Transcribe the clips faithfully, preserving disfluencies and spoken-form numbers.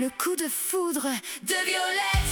Le coup de foudre de Violette.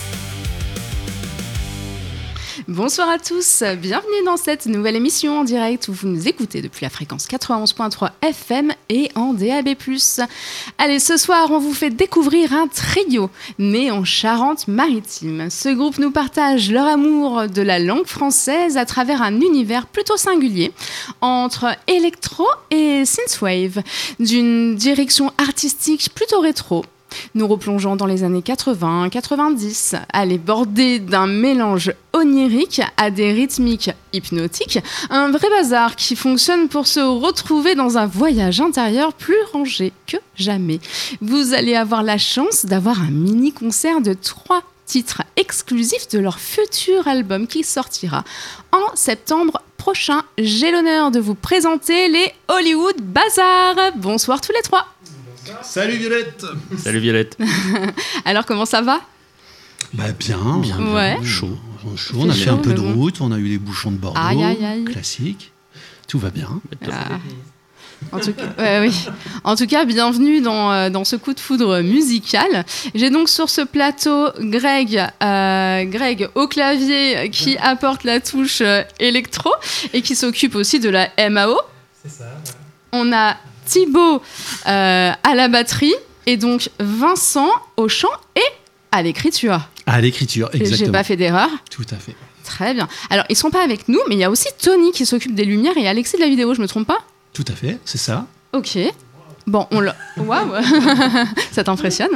Bonsoir à tous, bienvenue dans cette nouvelle émission en direct où vous nous écoutez depuis la fréquence quatre-vingt-onze virgule trois F M et en D A B plus. Allez, ce soir, on vous fait découvrir un trio né en Charente-Maritime. Ce groupe nous partage leur amour de la langue française à travers un univers plutôt singulier entre électro et synthwave, d'une direction artistique plutôt rétro. Nous replongeons dans les années quatre-vingts quatre-vingt-dix, à les border d'un mélange onirique à des rythmiques hypnotiques, un vrai bazar qui fonctionne pour se retrouver dans un voyage intérieur plus rangé que jamais. Vous allez avoir la chance d'avoir un mini-concert de trois titres exclusifs de leur futur album qui sortira en septembre prochain. J'ai l'honneur de vous présenter les Hollywood Bazar. Bonsoir tous les trois. Salut Violette. Salut Violette. Alors comment ça va ? Bah bien, bien, bien. Ouais. Chaud, chaud. On a fait un peu de route, on a eu les bouchons de Bordeaux, aïe, aïe, aïe. Classique. Tout va bien. Ah. En tout cas, ouais, oui. En tout cas, bienvenue dans, dans ce coup de foudre musical. J'ai donc sur ce plateau Greg, euh, Greg au clavier qui apporte la touche euh, électro et qui s'occupe aussi de la M A O. C'est ça. Ouais. On a Thibaut euh, à la batterie et donc Vincent au chant et à l'écriture. À l'écriture, exactement. J'ai pas fait d'erreur. Tout à fait. Très bien. Alors, ils sont pas avec nous, mais il y a aussi Tony qui s'occupe des lumières et Alexis de la vidéo, je me trompe pas ? Tout à fait, c'est ça. Ok. Bon, on l'a... Waouh. Ça t'impressionne, hein ?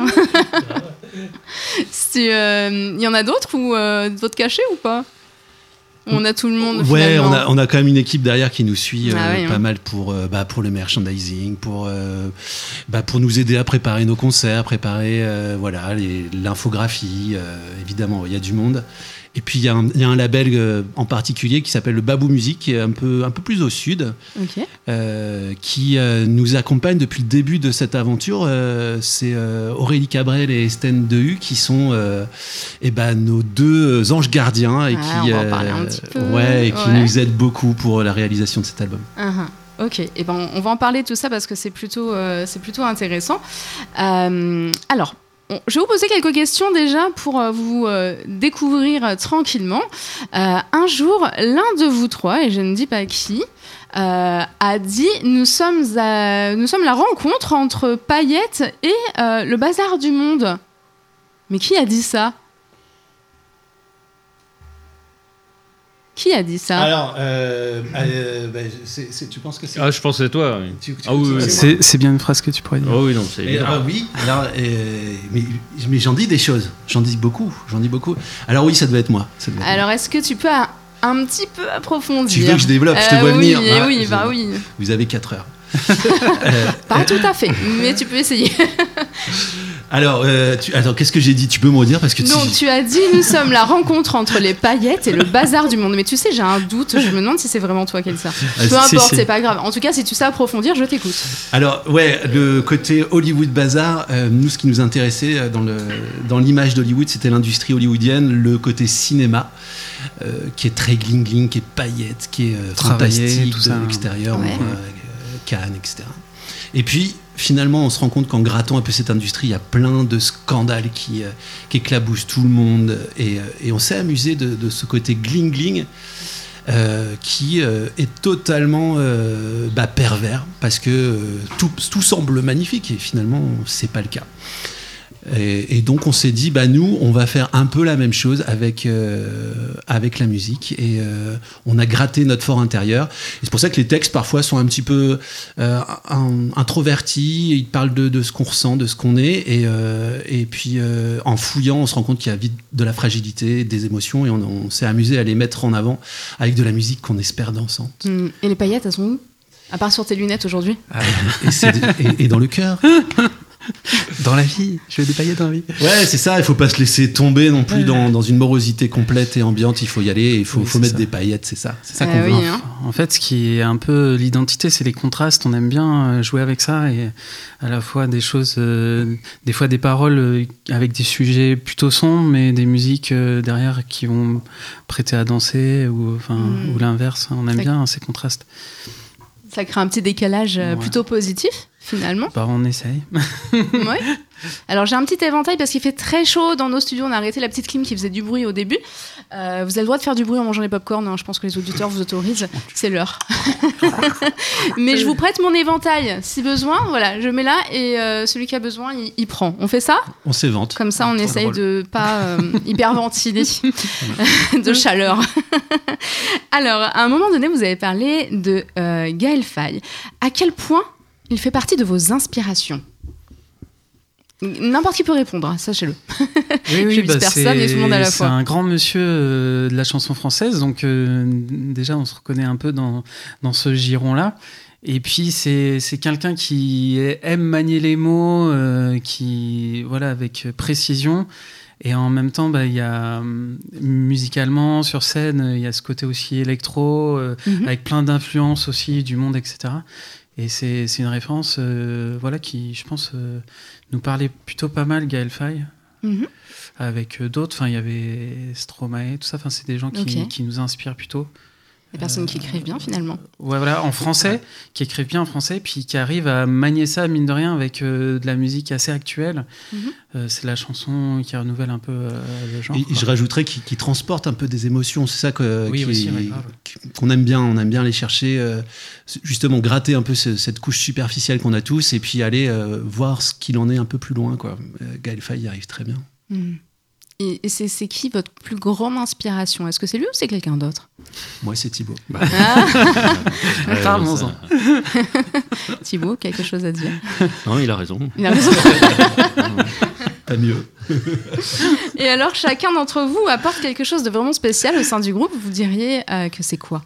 Il euh, y en a d'autres ou euh, d'autres cachés ou pas ? On a tout le monde. Ouais, on a, on a quand même une équipe derrière qui nous suit euh, ah ouais, pas hein. mal pour, euh, bah, pour le merchandising, pour, euh, bah, pour nous aider à préparer nos concerts, préparer euh, voilà, les, l'infographie. Euh, évidemment, il y a du monde. Et puis, il y, y a un label euh, en particulier qui s'appelle le Babou Music, qui est un peu, un peu plus au sud, okay. euh, qui euh, nous accompagne depuis le début de cette aventure. Euh, c'est euh, Aurélie Cabrel et Estène Dehu qui sont euh, eh ben, nos deux anges gardiens et ah, qui, on va en parler un petit peu. Ouais, et qui ouais. nous aident beaucoup pour la réalisation de cet album. Uh-huh. Ok, et eh ben, on va en parler de tout ça parce que c'est plutôt, euh, c'est plutôt intéressant. Euh, alors, je vais vous poser quelques questions déjà pour euh, vous euh, découvrir euh, tranquillement. Euh, un jour, l'un de vous trois, et je ne dis pas qui, euh, a dit « Nous sommes, à, nous sommes la rencontre entre Paillettes et euh, le bazar du monde ». Mais qui a dit ça ? Qui a dit ça ? Alors, euh, euh, bah, c'est, c'est, tu penses que c'est... Ah, je pense que c'est toi. Oui. Tu, tu ah oui, oui. C'est, c'est bien une phrase que tu pourrais dire. Oh oui, non, c'est Et, ah, oui, alors, euh, mais, mais j'en dis des choses. J'en dis beaucoup. J'en dis beaucoup. Alors oui, ça devait être moi. Ça devait être alors, moi. est-ce que tu peux un, un petit peu approfondir ? Tu veux que je développe ? Je te euh, vois oui, venir. Oui, ah, oui, bah oui. Vous avez quatre heures. euh, Pas tout à fait, mais tu peux essayer. Alors, euh, tu, attends, qu'est-ce que j'ai dit ? Tu peux me redire parce que tu... Donc, tu as dit « Nous sommes la rencontre entre les paillettes et le bazar du monde ». Mais tu sais, j'ai un doute. Je me demande si c'est vraiment toi qui as dit ça. Ah, Peu c'est, importe, c'est... c'est pas grave. En tout cas, si tu sais approfondir, je t'écoute. Alors, ouais, le côté Hollywood Bazar, euh, nous, ce qui nous intéressait dans, le, dans l'image d'Hollywood, c'était l'industrie hollywoodienne, le côté cinéma, euh, qui est très gling-gling, qui est paillettes, qui est euh, fantastique, tout ça, de l'extérieur, ouais. on voit, euh, Cannes, et cetera. Et puis, finalement, on se rend compte qu'en grattant un peu cette industrie, il y a plein de scandales qui, euh, qui éclaboussent tout le monde. Et, euh, et on s'est amusé de, de ce côté gling-gling euh, qui euh, est totalement euh, bah, pervers parce que euh, tout, tout semble magnifique et finalement, c'est pas le cas. Et, et donc on s'est dit, bah nous, on va faire un peu la même chose avec, euh, avec la musique. Et euh, on a gratté notre fort intérieur. Et c'est pour ça que les textes, parfois, sont un petit peu euh, un, introvertis. Ils parlent de, de ce qu'on ressent, de ce qu'on est. Et, euh, et puis, euh, en fouillant, on se rend compte qu'il y a vite de la fragilité, des émotions. Et on, on s'est amusé à les mettre en avant avec de la musique qu'on espère dansante. Mmh. Et les paillettes, elles sont où ? À part sur tes lunettes aujourd'hui ? Ah, et, c'est, et, et dans le cœur. Dans la vie, je veux des paillettes dans la vie. Ouais, c'est ça, il faut pas se laisser tomber non plus ouais. dans, dans une morosité complète et ambiante, il faut y aller, il faut, oui, faut mettre ça. Des paillettes, c'est ça. C'est ça euh, qu'on oui, veut. Hein. En fait, ce qui est un peu l'identité, c'est les contrastes, on aime bien jouer avec ça, et à la fois des choses, euh, des fois des paroles euh, avec des sujets plutôt sombres, mais des musiques euh, derrière qui vont prêter à danser, ou, enfin, mmh. ou l'inverse, on aime ça bien hein, ces contrastes. Ça crée un petit décalage euh, ouais. plutôt positif. finalement. Bah, on essaye. Ouais. Alors j'ai un petit éventail parce qu'il fait très chaud dans nos studios. On a arrêté la petite clim qui faisait du bruit au début. Euh, vous avez le droit de faire du bruit en mangeant les pop-corn. Hein. Je pense que les auditeurs vous autorisent. C'est l'heure. Mais je vous prête mon éventail si besoin. Voilà, je mets là et euh, celui qui a besoin, il, il prend. On fait ça ? On s'évente. Comme ça, on Trop essaye drôle. de pas euh, hyperventiler de chaleur. Alors, à un moment donné, vous avez parlé de euh, Gaël Faye. À quel point il fait partie de vos inspirations ? N'importe qui peut répondre, sachez-le. Oui, oui, Je vise bah, personne et tout le monde à la c'est fois. un grand monsieur euh, de la chanson française, donc euh, déjà on se reconnaît un peu dans, dans ce giron-là. Et puis c'est, c'est quelqu'un qui aime manier les mots, euh, qui voilà avec précision. Et en même temps, bah, il y a musicalement sur scène, il y a ce côté aussi électro, euh, Mhm. avec plein d'influences aussi du monde, et cetera. Et c'est, c'est une référence, euh, voilà, qui, je pense, euh, nous parlait plutôt pas mal, Gaël Faye, Mhm. avec euh, d'autres. Enfin, il y avait Stromae, tout ça. Enfin, c'est des gens qui, Ok. qui nous inspirent plutôt. Des personnes qui écrivent bien, finalement. Ouais, voilà, en français, qui écrivent bien en français, puis qui arrivent à manier ça, mine de rien, avec euh, de la musique assez actuelle. Mhm. Euh, c'est la chanson qui renouvelle un peu euh, le genre. Et quoi. je rajouterais qu'il qu'il transporte un peu des émotions. C'est ça que, Oui, qui- aussi, ouais, grave. qu'on aime bien. On aime bien aller chercher, euh, justement, gratter un peu ce- cette couche superficielle qu'on a tous et puis aller euh, voir ce qu'il en est un peu plus loin, quoi. Euh, Gaël Faye y arrive très bien. Mhm. Et, et c'est, c'est qui votre plus grande inspiration ? Est-ce que c'est lui ou c'est quelqu'un d'autre ? Moi, c'est Thibaut. Ah, Ouais, Parlons-en. ça- Thibaut, quelque chose à dire ? Non, il a raison. Il a raison. Pas mieux. Et alors, chacun d'entre vous apporte quelque chose de vraiment spécial au sein du groupe. Vous diriez euh, que c'est quoi ?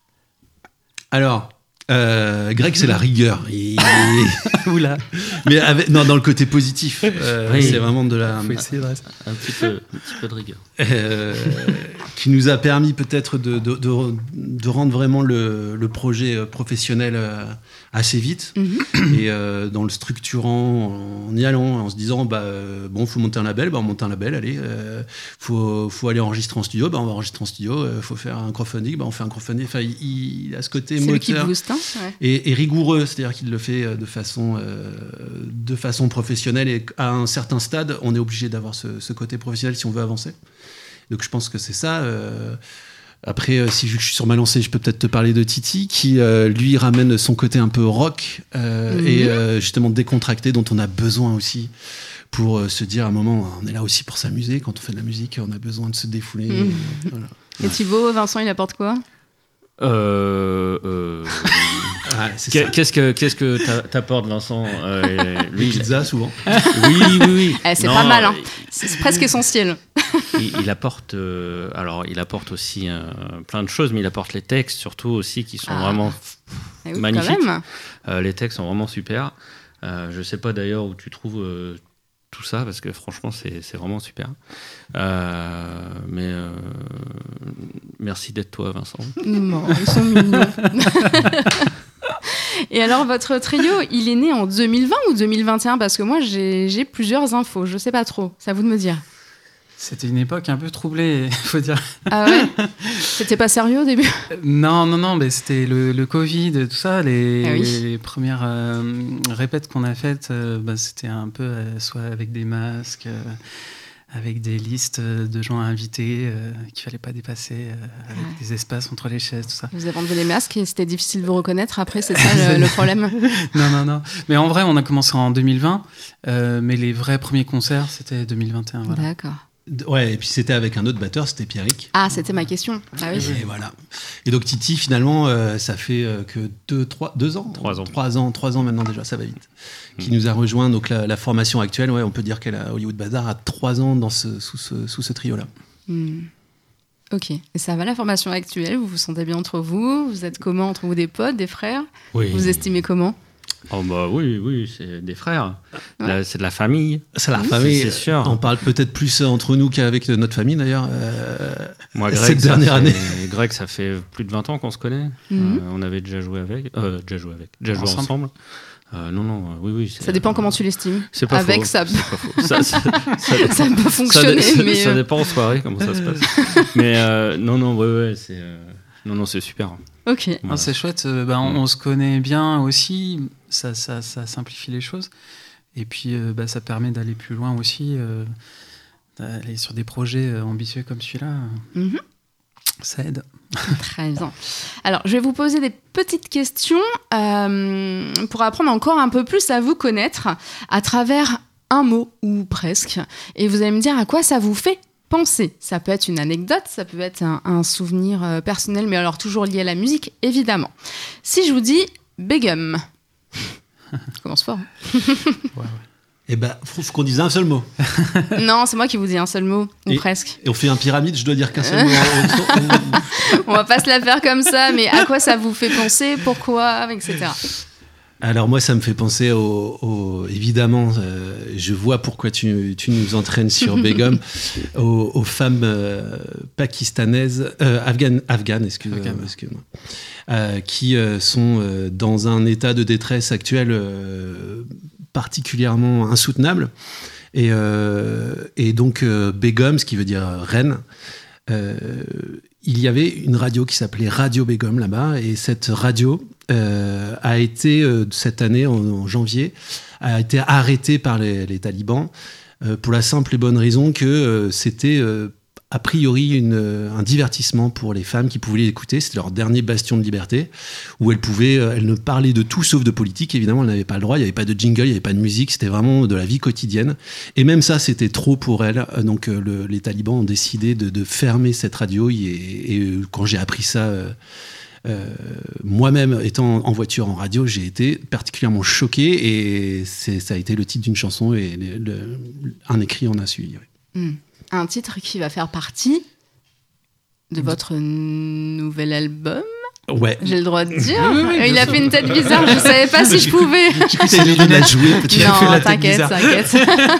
Alors, euh, Greg, c'est la rigueur. Il- Oula, Mais avec, non, dans le côté positif. Euh, Oui. C'est vraiment de la. faut essayer de rester. Un petit peu, un petit peu de rigueur. Euh, qui nous a permis peut-être de, de, de, de rendre vraiment le, le projet euh, professionnel euh, assez vite. Mhm. Et euh, dans le structurant, en y allant, en se disant, bah, euh, bon, faut monter un label, bah, on monte un label, allez. Euh, faut, faut aller enregistrer en studio, bah, on va enregistrer en studio. Euh, faut faire un crowdfunding, bah, on fait un crowdfunding. Enfin, il, il a ce côté C'est lui qui moteur. booste, hein ? Ouais. Et, et rigoureux, c'est-à-dire qu'il le fait euh, de façon, euh, de façon professionnelle et à un certain stade, on est obligé d'avoir ce, ce côté professionnel si on veut avancer. Donc je pense que c'est ça. euh. Après, euh, si vu que je suis sur ma lancée, je peux peut-être te parler de Titi, qui euh, lui ramène son côté un peu rock euh, Mhm. et euh, justement décontracté, dont on a besoin aussi pour euh, se dire à un moment, on est là aussi pour s'amuser. Quand on fait de la musique, on a besoin de se défouler. Mhm. euh, voilà. Et Thibaut, Vincent, il apporte quoi ? Euh, euh, Ah, c'est qu'est- ça. qu'est-ce que qu'est-ce que t'a- t'apportes, Vincent? Euh, Les lui, il- pizzas, souvent. oui, oui, oui. Eh, c'est Non, pas mal, hein. C'est presque essentiel. il, il apporte, euh, alors il apporte aussi euh, plein de choses, mais il apporte les textes surtout aussi qui sont Ah. vraiment. Eh oui, Magnifique. quand même. Euh, les textes sont vraiment super. Euh, je sais pas d'ailleurs où tu trouves euh, tout ça parce que franchement c'est c'est vraiment super. Euh, mais euh, merci d'être toi, Vincent. Bon, ils sont mignons. Et alors, votre trio, il est né en deux mille vingt ou deux mille vingt et un ? Parce que moi, j'ai, j'ai plusieurs infos. Je sais pas trop. C'est à vous de me dire. C'était une époque un peu troublée, il faut dire. Ah ouais ? C'était pas sérieux au début ? Non, non, non, mais c'était le, le Covid, tout ça. Les, Ah oui. les premières euh, répètes qu'on a faites, euh, bah, c'était un peu euh, soit avec des masques, euh, avec des listes de gens invités euh, qu'il fallait pas dépasser, euh, avec Ouais. des espaces entre les chaises, tout ça. Vous avez enlevé les masques et c'était difficile de vous reconnaître. Après, c'est ça le, le problème. Non, non, non. Mais en vrai, on a commencé en deux mille vingt, euh, mais les vrais premiers concerts, c'était deux mille vingt et un. Voilà. D'accord. Ouais, et puis c'était avec un autre batteur, c'était Pierrick. Ah, c'était ma question. Ah oui. Et voilà. Et donc Titi, finalement, euh, ça fait euh, que deux, trois, deux ans, Trois ans. trois ans, trois ans maintenant déjà, ça va vite. Qui nous a rejoint. Donc la, la formation actuelle, ouais, on peut dire qu'elle a Hollywood Bazar a trois ans dans ce, sous ce, sous ce trio-là. Hmm. Ok. Et ça va la formation actuelle ? Vous vous sentez bien entre vous ? Vous êtes comment entre vous, des potes, des frères ? Oui. Vous estimez comment ? Oh bah oui, oui, c'est des frères. Ouais. Là, c'est de la famille. C'est la Oui, famille. c'est sûr. On parle peut-être plus entre nous qu'avec notre famille d'ailleurs. Euh, Moi, Cette Greg, ça dernière fait- année. Greg, ça fait plus de vingt ans qu'on se connaît. Mhm. Euh, on avait déjà joué avec, euh, déjà joué avec, déjà joué Ensemble. ensemble. Euh, non, non, euh, oui, oui. c'est- Ça dépend comment tu l'estimes. C'est pas Avec, faux. ça, C'est pas faux. Ça, ça, ça dépend. ça peut Ça, fonctionner, dé- ça- mais. ça euh, dépend en soirée comment ça se passe. Mais euh, non, non, ouais, ouais, c'est. euh, Non, non, c'est super. Ok. Voilà. Ah, c'est chouette. Euh, bah, on, on se connaît bien aussi. Ça, ça, ça simplifie les choses. Et puis, euh, bah, ça permet d'aller plus loin aussi. Euh, d'aller sur des projets ambitieux comme celui-là. Mm-hmm. Ça aide. Très bien. Alors, je vais vous poser des petites questions euh, pour apprendre encore un peu plus à vous connaître à travers un mot ou presque. Et vous allez me dire à quoi ça vous fait penser. Ça peut être une anecdote, ça peut être un, un souvenir euh, personnel, mais alors toujours lié à la musique, évidemment. Si je vous dis Begum, je commence fort. Hein. Ouais, ouais. Eh ben, faut, faut qu'on dise un seul mot. Non, c'est moi qui vous dis un seul mot, ou et, presque. Et on fait un pyramide, je dois dire qu'un seul mot. On va pas se la faire comme ça, mais à quoi ça vous fait penser, pourquoi, et cetera. Alors moi, ça me fait penser au, au évidemment, euh, je vois pourquoi tu, tu nous entraînes sur Begum, aux, aux femmes euh, pakistanaises, euh, afghanes, afghanes, excuse, okay. euh, excuse-moi, euh, qui euh, sont euh, dans un état de détresse actuel euh, particulièrement insoutenable. Et, euh, et donc euh, Begum, ce qui veut dire reine, euh, il y avait une radio qui s'appelait Radio Begum là-bas, et cette radio euh, a été, euh, cette année, en, en janvier, a été arrêtée par les, les talibans euh, pour la simple et bonne raison que euh, c'était euh, a priori une, un divertissement pour les femmes qui pouvaient l'écouter. C'était leur dernier bastion de liberté, où elles pouvaient, elles ne parlaient de tout sauf de politique. Évidemment, elles n'avaient pas le droit. Il n'y avait pas de jingle, il n'y avait pas de musique. C'était vraiment de la vie quotidienne. Et même ça, c'était trop pour elles. Donc, le, les talibans ont décidé de, de fermer cette radio. Et, et quand j'ai appris ça, euh, euh, moi-même, étant en voiture en radio, j'ai été particulièrement choqué. Et c'est, ça a été le titre d'une chanson, et le, le, un écrit en a suivi. Oui. Mm. Un titre qui va faire partie de votre nouvel album. Ouais. J'ai le droit de dire. Oui, oui, il a sûr. fait une tête bizarre, je savais pas si je pouvais. J'ai cru que de la jouer. Non, t'inquiète, t'inquiète.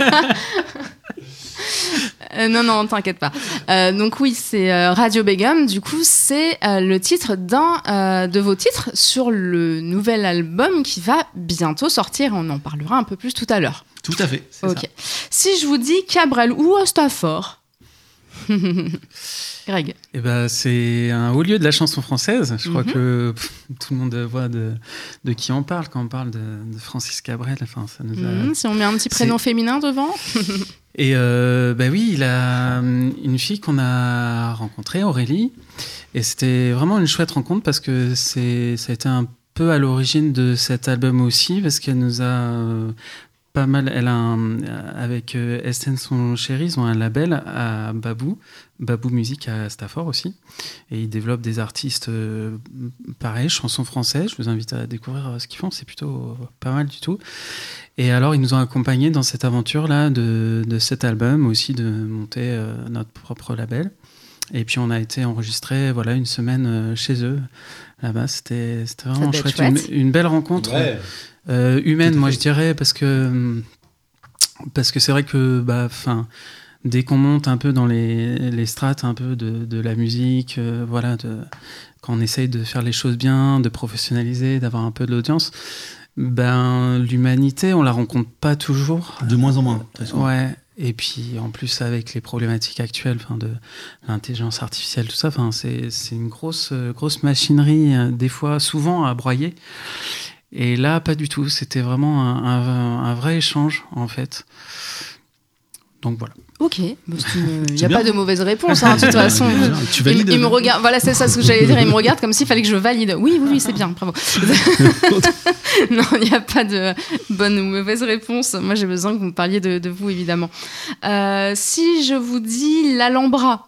euh, non, non, t'inquiète pas. Euh, donc oui, c'est euh, Radio Begum. Du coup, c'est euh, le titre d'un euh, de vos titres sur le nouvel album qui va bientôt sortir. On en parlera un peu plus tout à l'heure. Tout à fait, c'est Ok. ça. Si je vous dis Cabrel ou Ostafort, Greg. Eh ben, c'est un haut lieu de la chanson française. Je crois Mm-hmm. que pff, tout le monde voit de, de qui on parle quand on parle de, de Francis Cabrel. Enfin, ça nous a... Mm-hmm. Si on met un petit prénom c'est... féminin devant. Et euh, bah oui, il a une fille qu'on a rencontrée, Aurélie. Et c'était vraiment une chouette rencontre parce que c'est, ça a été un peu à l'origine de cet album aussi, parce qu'elle nous a... Euh, pas mal, elle a un, avec euh, Estelle, son chéri, ils ont un label à Babou, Babou Musique à Stafford aussi, et ils développent des artistes euh, pareil, chansons françaises. Je vous invite à découvrir euh, ce qu'ils font, c'est plutôt euh, pas mal du tout. Et alors ils nous ont accompagnés dans cette aventure là de, de cet album, aussi de monter euh, notre propre label. Et puis on a été enregistré voilà une semaine euh, chez eux là-bas. C'était, c'était vraiment chouette, chouette. Une, une belle rencontre. Ouais. Euh, humaine, moi je dirais, parce que parce que c'est vrai que bah, fin, dès qu'on monte un peu dans les, les strates un peu de, de la musique, euh, voilà, de, quand on essaye de faire les choses bien, de professionnaliser, d'avoir un peu de l'audience, ben l'humanité on la rencontre pas toujours. De moins en moins. Très souvent. Ouais. Et puis en plus avec les problématiques actuelles, enfin de l'intelligence artificielle, tout ça, enfin c'est c'est une grosse grosse machinerie, euh, des fois souvent à broyer. Et là, pas du tout. C'était vraiment un, un, un vrai échange, en fait. Donc voilà. Ok. Il n'y a pas de mauvaise réponse, hein, de toute façon. Tu valides. Il, il me regarde. Voilà, c'est ça ce que j'allais dire. Il me regarde comme s'il fallait que je valide. Oui, oui, oui, c'est bien. Bravo. Non, il n'y a pas de bonne ou mauvaise réponse. Moi, j'ai besoin que vous me parliez de, de vous, évidemment. Euh, si je vous dis l'Alhambra.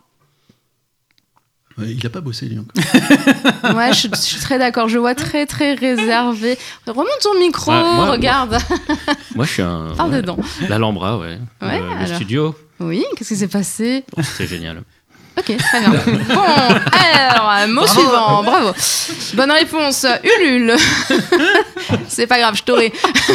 Il n'a pas bossé, lui, encore. Ouais, je, je suis très d'accord. Je vois très, très réservé. Remonte ton micro, ouais, moi, regarde. Moi, moi, je suis un... Parle ouais, dedans. L'Alhambra, ouais. ouais euh, alors. Le studio. Oui, qu'est-ce qui s'est passé? Oh, c'était génial. Ok, très bien. Bon, alors, mot bravo. Suivant, bravo. Bonne réponse, Ulule. C'est pas grave, je t'aurai.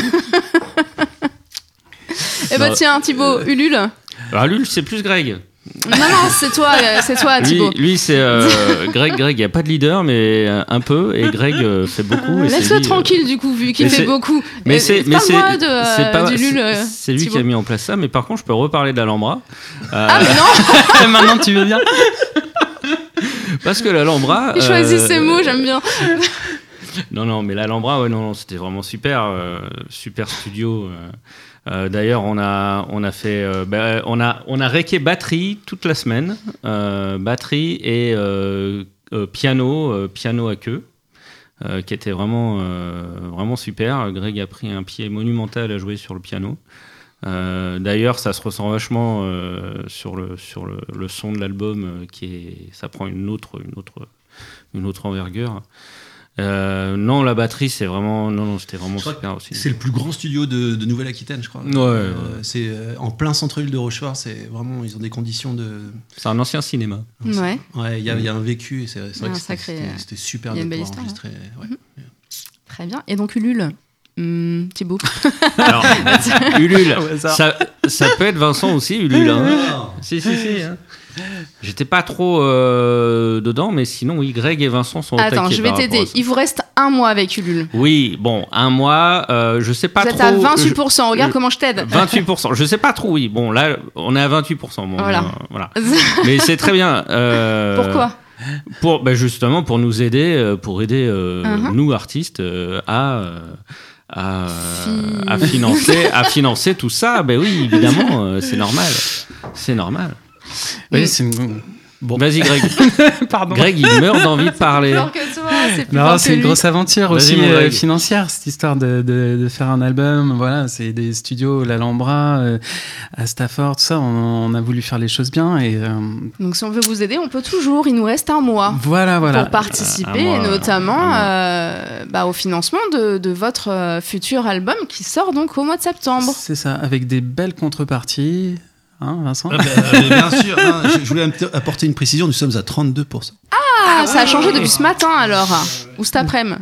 Eh ben tiens, Thibaut, Ulule. Alors, Ulule, c'est plus Greg. Non, non, c'est toi, c'est toi, Thibaut. Lui, lui c'est euh, Greg. Greg, il n'y a pas de leader, mais un peu. Et Greg euh, fait beaucoup. Et laisse-le c'est tranquille, lui, du coup, vu qu'il fait c'est, beaucoup. Mais c'est, mais c'est, moi de, c'est pas. du Lul, c'est, c'est lui Thibaut. qui a mis en place ça. Mais par contre, je peux reparler d'Alhambra. Euh... Ah, mais non. Maintenant, tu veux bien. Parce que l'Alhambra. Il choisit euh, ses mots, j'aime bien. Non, non, mais l'Alhambra, ouais, non, non, c'était vraiment super, euh, super studio. Euh, euh, d'ailleurs, on a, on a fait, euh, bah, on a, on a réqué batterie toute la semaine, euh, batterie et euh, euh, piano, euh, piano à queue, euh, qui était vraiment, euh, vraiment super. Greg a pris un pied monumental à jouer sur le piano. Euh, d'ailleurs, ça se ressent vachement euh, sur le, sur le, le son de l'album, euh, qui est, ça prend une autre, une autre, une autre envergure. Euh, non, la batterie, c'est vraiment, non, non, c'était vraiment super aussi. C'est le plus grand studio de, de Nouvelle-Aquitaine, je crois. Ouais, euh, ouais. C'est euh, en plein centre-ville de Rochefort. C'est vraiment, ils ont des conditions de. C'est un ancien cinéma. Ouais. Ouais, il y, y a un vécu. Et c'est, c'est vrai Un que c'était, sacré, c'était, c'était super il y a de une belle pouvoir histoire, enregistrer. Ouais. Mhm. Très bien. Et donc Ulule, hum, Thibaut. Alors, Ulule, Au hasard. ça, ça peut être Vincent aussi, Ulule. Hein. Ah. Si, si, si. Hein. J'étais pas trop euh, dedans, mais sinon, oui, Greg et Vincent sont au Attends, taquet je vais par rapport t'aider. à ça. Il vous reste un mois avec Ulule. Oui, bon, un mois, euh, je sais pas Vous trop. êtes à vingt-huit pour cent. je- Regarde je- comment je t'aide. vingt-huit pour cent, je sais pas trop, oui. Bon, là, on est à vingt-huit pour cent. Bon, Voilà. euh, voilà. Mais c'est très bien. euh, Pourquoi pour, bah, justement, pour nous aider, euh, pour aider euh, Uh-huh. nous, artistes, euh, à. euh, À, Fi- à financer à financer tout ça. Ben oui, évidemment, euh, c'est normal, c'est normal. Oui, c'est une... Bon. Vas-y, Greg. Pardon. Greg, il meurt d'envie de parler. Plus fort que toi, c'est plus Non, fort c'est que une lui. grosse aventure Vas-y, aussi mon euh, Greg. financière, cette histoire de, de, de faire un album. Voilà, c'est des studios, l'Alhambra, euh, à Stafford, tout ça. On, on a voulu faire les choses bien et euh, Donc si on veut vous aider, on peut toujours. Il nous reste un mois. voilà, voilà. Pour participer, Un mois, et notamment un mois. euh, bah, au financement de, de votre euh, futur album qui sort donc au mois de septembre. C'est ça, avec des belles contreparties. Hein, Vincent Ah, bah, mais bien sûr. hein, je, je voulais apporter une précision. Nous sommes à trente-deux pour cent. Ah, ça a changé depuis ce matin alors, ou cet après-midi.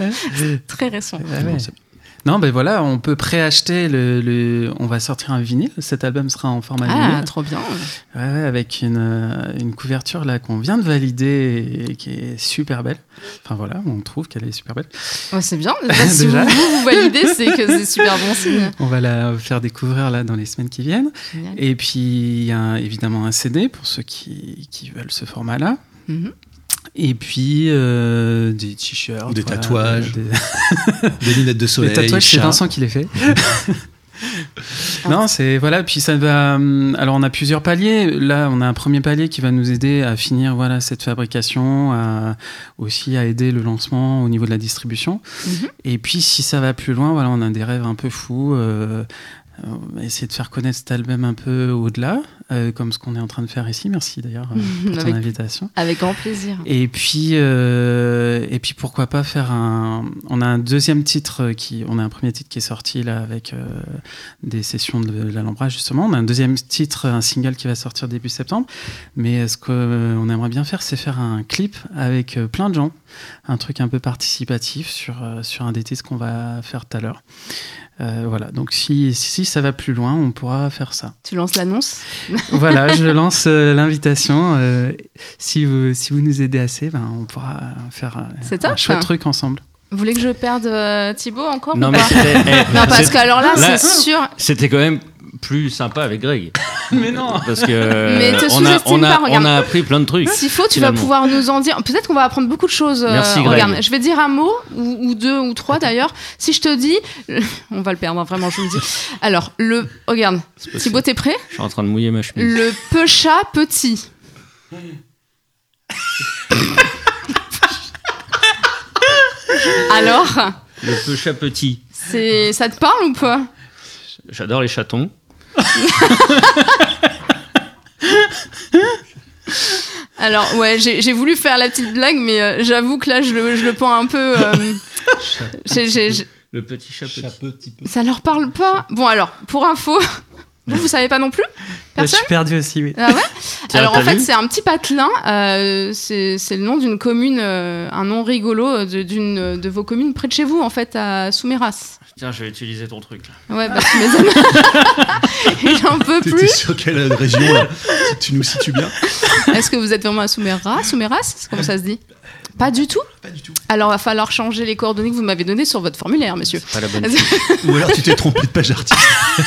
Très récent. Ouais, ouais. Non, ben voilà, on peut préacheter le, le. On va sortir un vinyle. Cet album sera en format Ah, vinyle. trop bien. Ouais, ouais, avec une, euh, une couverture là qu'on vient de valider et qui est super belle. Enfin voilà, on trouve qu'elle est super belle. Ouais, c'est bien. Bah, si vous, Déjà. vous, vous validez, c'est que c'est super bon signe. On va la faire découvrir là dans les semaines qui viennent. Génial. Et puis il y a évidemment un C D pour ceux qui, qui veulent ce format-là. Mhm. Et puis euh, des t-shirts, Des voilà, tatouages. des, Des lunettes de soleil. les tatouages, c'est chat. Vincent qui les fait. Non, c'est voilà. Puis ça va. hum, Alors on a plusieurs paliers. Là, on a un premier palier qui va nous aider à finir voilà cette fabrication, à, aussi à aider le lancement au niveau de la distribution. Mhm. Et puis si ça va plus loin, voilà, on a des rêves un peu fous. Euh, on va essayer de faire connaître cet album un peu au-delà, euh, comme ce qu'on est en train de faire ici. Merci d'ailleurs euh, pour ton Avec- invitation. Avec grand plaisir. Et puis, euh, et puis pourquoi pas faire un. On a un deuxième titre qui. On a un premier titre qui est sorti là avec euh, des sessions de l'Alhambra justement. On a un deuxième titre, un single qui va sortir début septembre. Mais ce qu'on aimerait bien faire, c'est faire un clip avec euh, plein de gens, un truc un peu participatif sur euh, sur un des titres qu'on va faire tout à l'heure. Euh, voilà. Donc si si ça va plus loin, on pourra faire ça. Tu lances l'annonce. Voilà, je lance euh, l'invitation. Euh, si, vous, si vous nous aidez assez, ben, on pourra faire euh, C'est un top. chouette truc ensemble. Vous voulez que je perde euh, Thibaut encore Non, ou mais pas c'était, eh, Non, parce c'est- que alors là, là- c'est sûr. c'était quand même plus sympa avec Greg. Mais non. Parce que Mais te on, a, sous-estime on, a, pas, regarde. on a appris plein de trucs. S'il faut, tu Finalement. vas pouvoir nous en dire. Peut-être qu'on va apprendre beaucoup de choses. euh, Merci, Greg. regarde, je vais dire un mot, ou, ou deux, ou trois d'ailleurs. Si je te dis. On va le perdre, hein, vraiment, je vous le dis. Alors, le. Regarde, possible. Thibaut, t'es prêt? Je suis en train de mouiller ma chemise. Le peu-chat petit. Alors, Le peu chat petit. c'est, ça te parle ou pas? J'adore les chatons. Alors, ouais, j'ai, j'ai voulu faire la petite blague, mais euh, j'avoue que là, je le, je le prends un peu. euh, j'ai- j'ai- j'ai- Le petit chat petit. petit peu. Ça leur parle pas? Bon, alors, pour info, vous, vous savez pas non plus? Je Personne? suis perdu aussi, oui. Ah ouais? Tiens, Alors t'as en fait, vu c'est un petit patelin. euh, c'est, c'est le nom d'une commune, euh, un nom rigolo euh, de, d'une de vos communes près de chez vous, en fait, à Souméras. Tiens, je vais utiliser ton truc là. Ouais, bah tu m'étonnes. Et j'en peux T'étais plus. sur quelle région là Tu nous situes bien. Est-ce que vous êtes vraiment à Souméras? Souméras? Comment ça se dit? Pas du tout ? Pas du tout. Alors, il va falloir changer les coordonnées que vous m'avez données sur votre formulaire, monsieur. C'est pas la bonne. Ou alors tu t'es trompé de page d'artiste.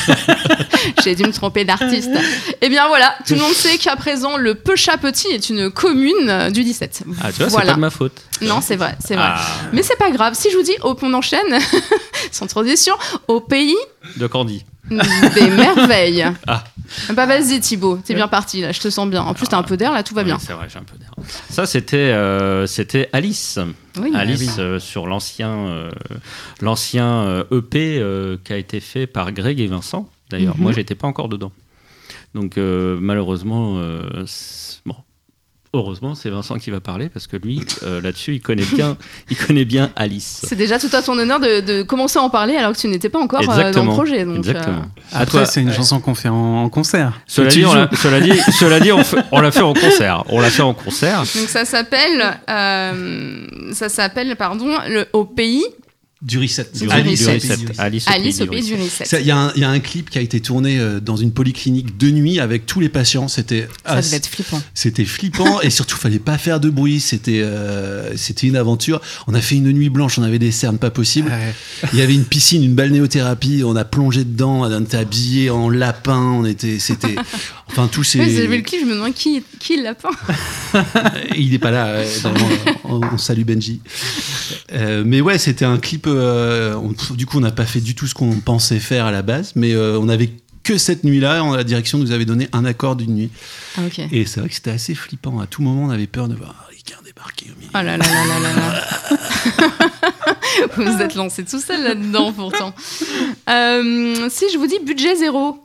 J'ai dû me tromper d'artiste. Eh bien voilà, tout le monde sait qu'à présent, le Peuchat-Petit est une commune du dix-sept. Ah, tu vois, Voilà. c'est pas de ma faute. Non, c'est vrai, c'est vrai. Ah, Mais c'est pas grave, si je vous dis, oh, on enchaîne, sans transition, au pays de Candy. des merveilles. Ah. Bah vas-y Thibaut, t'es bien parti là, je te sens bien. En plus t'as un peu d'air là, tout va Ouais, bien. C'est vrai, j'ai un peu d'air. Ça, c'était, euh, c'était Alice. Oui. Alice Ah oui. euh, sur l'ancien, euh, l'ancien euh, E P euh, qui a été fait par Greg et Vincent. D'ailleurs, Mhm. moi, j'étais pas encore dedans. Donc, euh, malheureusement, euh, c'est- bon. Heureusement, c'est Vincent qui va parler parce que lui, euh, là-dessus, il connaît bien, il connaît bien Alice. C'est déjà tout à ton honneur de, de commencer à en parler alors que tu n'étais pas encore euh, dans le Exactement. projet. Donc, Exactement. euh, À Après, toi. c'est une chanson qu'on fait en, en concert. Cela Et tu dit, on joues. l'a, cela dit, cela dit, on, fait- on l'a fait en concert. On l'a fait en concert. donc ça s'appelle, euh, ça s'appelle, pardon, le Au pays. Du reset. Du Alice, reset. du reset. Alice, Alice au du pays du reset. reset. Il y, a un- y a un clip qui a été tourné euh, dans une polyclinique de nuit avec tous les patients. C'était Ça ah, devait être flippant. C'était flippant et surtout fallait pas faire de bruit. C'était euh, c'était une aventure. On a fait une nuit blanche. On avait des cernes pas possibles. Ouais. Il y avait une piscine, une balnéothérapie. On a plongé dedans. On était habillés en lapin. On était c'était enfin tous ces. Oui, j'ai vu le clip, je me demande qui, qui est le lapin. Il est pas là. euh, vraiment, on, on salue Benji. Euh, mais ouais, c'était un clip. euh, on- du coup, on n'a pas fait du tout ce qu'on pensait faire à la base, mais euh, on avait que cette nuit-là. La direction nous avait donné un accord d'une nuit. Ah, ok. Et c'est vrai que c'était assez flippant. À tout moment, on avait peur de voir Ricard débarquer au milieu. Oh là là là là là là. Vous êtes lancé tout seul là-dedans pourtant. Euh, si je vous dis budget zéro.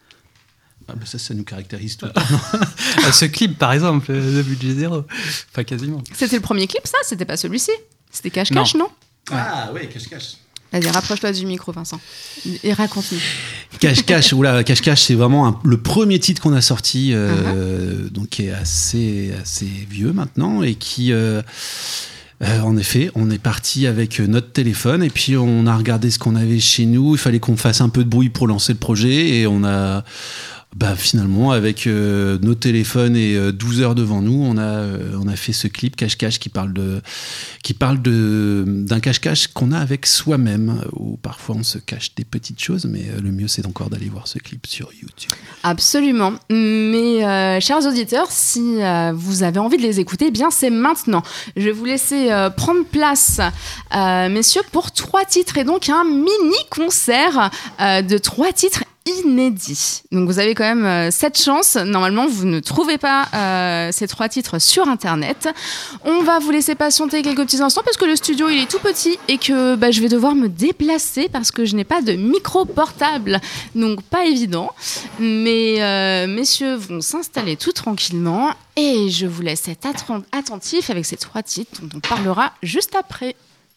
Ah bah ça, ça nous caractérise tout. Ah, ce clip, par exemple, euh, de budget zéro. Enfin, quasiment. C'était le premier clip, ça? C'était pas celui-ci? C'était cache-cache, non? Ah ouais, cache-cache. Vas-y, rapproche-toi du micro, Vincent. Et raconte-nous. Cache-cache, oula, cache-cache, c'est vraiment un- le premier titre qu'on a sorti, euh, donc qui est assez, assez vieux maintenant et qui, euh, euh, en effet, on est parti avec notre téléphone et puis on a regardé ce qu'on avait chez nous. Il fallait qu'on fasse un peu de bruit pour lancer le projet et on a, bah, finalement, avec euh, nos téléphones et euh, douze heures devant nous, on a, euh, on a fait ce clip cache-cache qui parle de, qui parle de, d'un cache-cache qu'on a avec soi-même, où parfois on se cache des petites choses, mais euh, le mieux c'est encore d'aller voir ce clip sur YouTube. Absolument. Mais, euh, chers auditeurs, si euh, vous avez envie de les écouter, eh bien c'est maintenant. Je vais vous laisser euh, prendre place, euh, messieurs, pour trois titres et donc un mini-concert euh, de trois titres inédits. Donc vous avez quand même euh, cette chance. Normalement, vous ne trouvez pas euh, ces trois titres sur Internet. On va vous laisser patienter quelques petits instants parce que le studio il est tout petit et que bah, je vais devoir me déplacer parce que je n'ai pas de micro portable. Donc pas évident. Mais euh, messieurs vont s'installer tout tranquillement et je vous laisse être atten- attentifs avec ces trois titres dont on parlera juste après.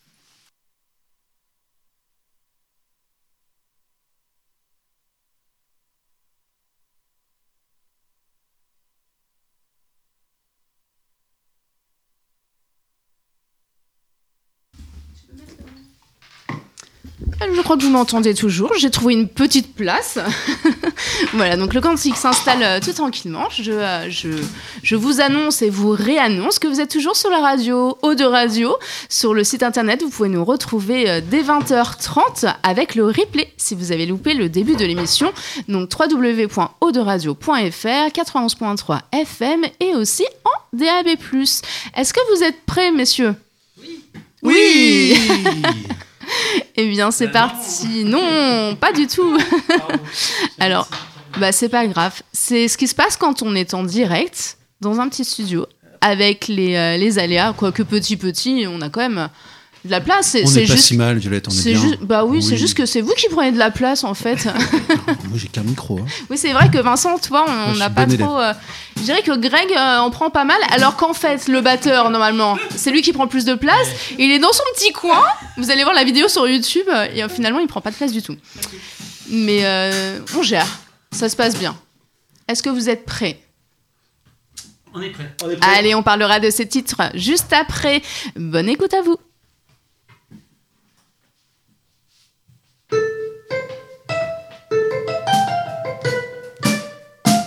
Je crois que vous m'entendez toujours. J'ai trouvé une petite place. Voilà, donc le cantique s'installe euh, tout tranquillement. Je, euh, je, je vous annonce et vous réannonce que vous êtes toujours sur la radio Eau de Radio. Sur le site internet, vous pouvez nous retrouver euh, dès vingt heures trente avec le replay si vous avez loupé le début de l'émission. Donc w w w point eau de radio point f r, quatre-vingt-onze point trois F M et aussi en D A B plus. Est-ce que vous êtes prêts, messieurs? Oui. Oui. Eh bien, c'est parti. Non, pas du tout. Alors, bah, c'est pas grave. C'est ce qui se passe quand on est en direct dans un petit studio avec les, euh, les aléas. Quoique petit, petit, on a quand même de la place. C'est, On c'est n'est pas juste... si mal, Violette, on est, c'est bien. juste... Bah oui, Oui. c'est juste que c'est vous qui prenez de la place, en fait. Moi j'ai qu'un micro. Hein. Oui, c'est vrai que Vincent, toi, on Moi, je n'a suis pas bon trop... euh, Je dirais que Greg euh, en prend pas mal, alors qu'en fait, le batteur, normalement, c'est lui qui prend plus de place. Il est dans son petit coin. Vous allez voir la vidéo sur YouTube, et euh, finalement, il prend pas de place du tout. Mais euh, on gère. Ça se passe bien. Est-ce que vous êtes prêts ? On est prêt. On est Allez, on parlera de ces titres juste après. Bonne écoute à vous.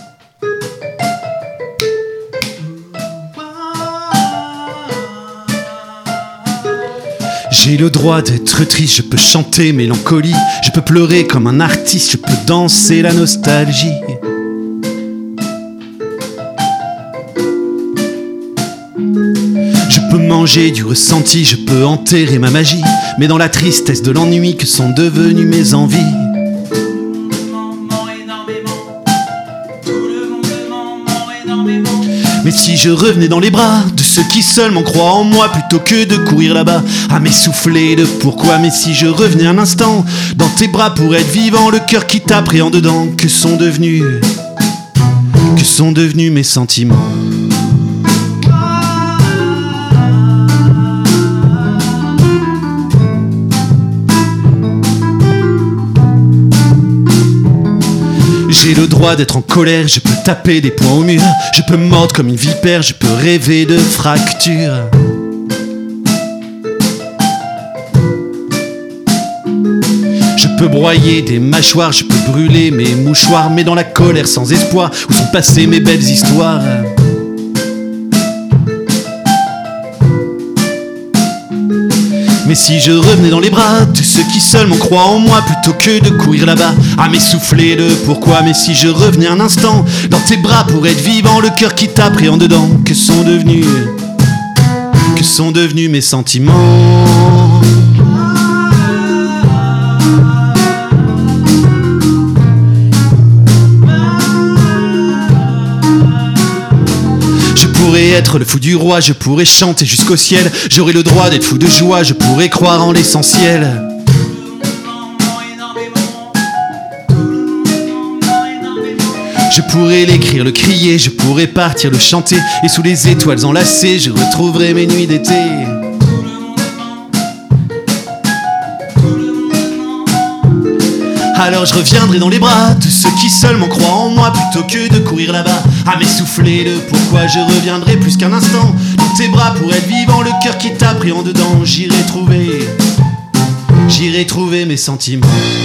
Wow. le droit d'être triste, je peux chanter mélancolie, je peux pleurer comme un artiste, je peux danser la nostalgie. Je peux manger du ressenti, je peux enterrer ma magie, mais dans la tristesse de l'ennui que sont devenues mes envies. Mais si je revenais dans les bras de ceux qui seulement croient en moi plutôt que de courir là-bas à m'essouffler de pourquoi. Mais si je revenais un instant dans tes bras pour être vivant, le cœur qui t'appréhende en dedans, que sont devenus, que sont devenus mes sentiments. J'ai le droit d'être en colère, je peux taper des poings au mur, je peux mordre comme une vipère, je peux rêver de fractures. Je peux broyer des mâchoires, je peux brûler mes mouchoirs, mais dans la colère sans espoir, où sont passées mes belles histoires? Mais si je revenais dans les bras de ceux qui seulement croient en moi plutôt que de courir là-bas à m'essouffler de pourquoi. Mais si je revenais un instant dans tes bras pour être vivant, le cœur qui t'appréhende dedans, que sont devenus, que sont devenus mes sentiments? Je pourrais être le fou du roi, je pourrais chanter jusqu'au ciel, j'aurais le droit d'être fou de joie, je pourrais croire en l'essentiel. Je pourrais l'écrire, le crier, je pourrais partir, le chanter, et sous les étoiles enlacées, je retrouverai mes nuits d'été. Alors je reviendrai dans les bras de ceux qui seulement croient en moi plutôt que de courir là-bas à m'essouffler de pourquoi. Je reviendrai plus qu'un instant dans tes bras pour être vivant, le cœur qui t'appréhende dedans. J'irai trouver, j'irai trouver mes sentiments.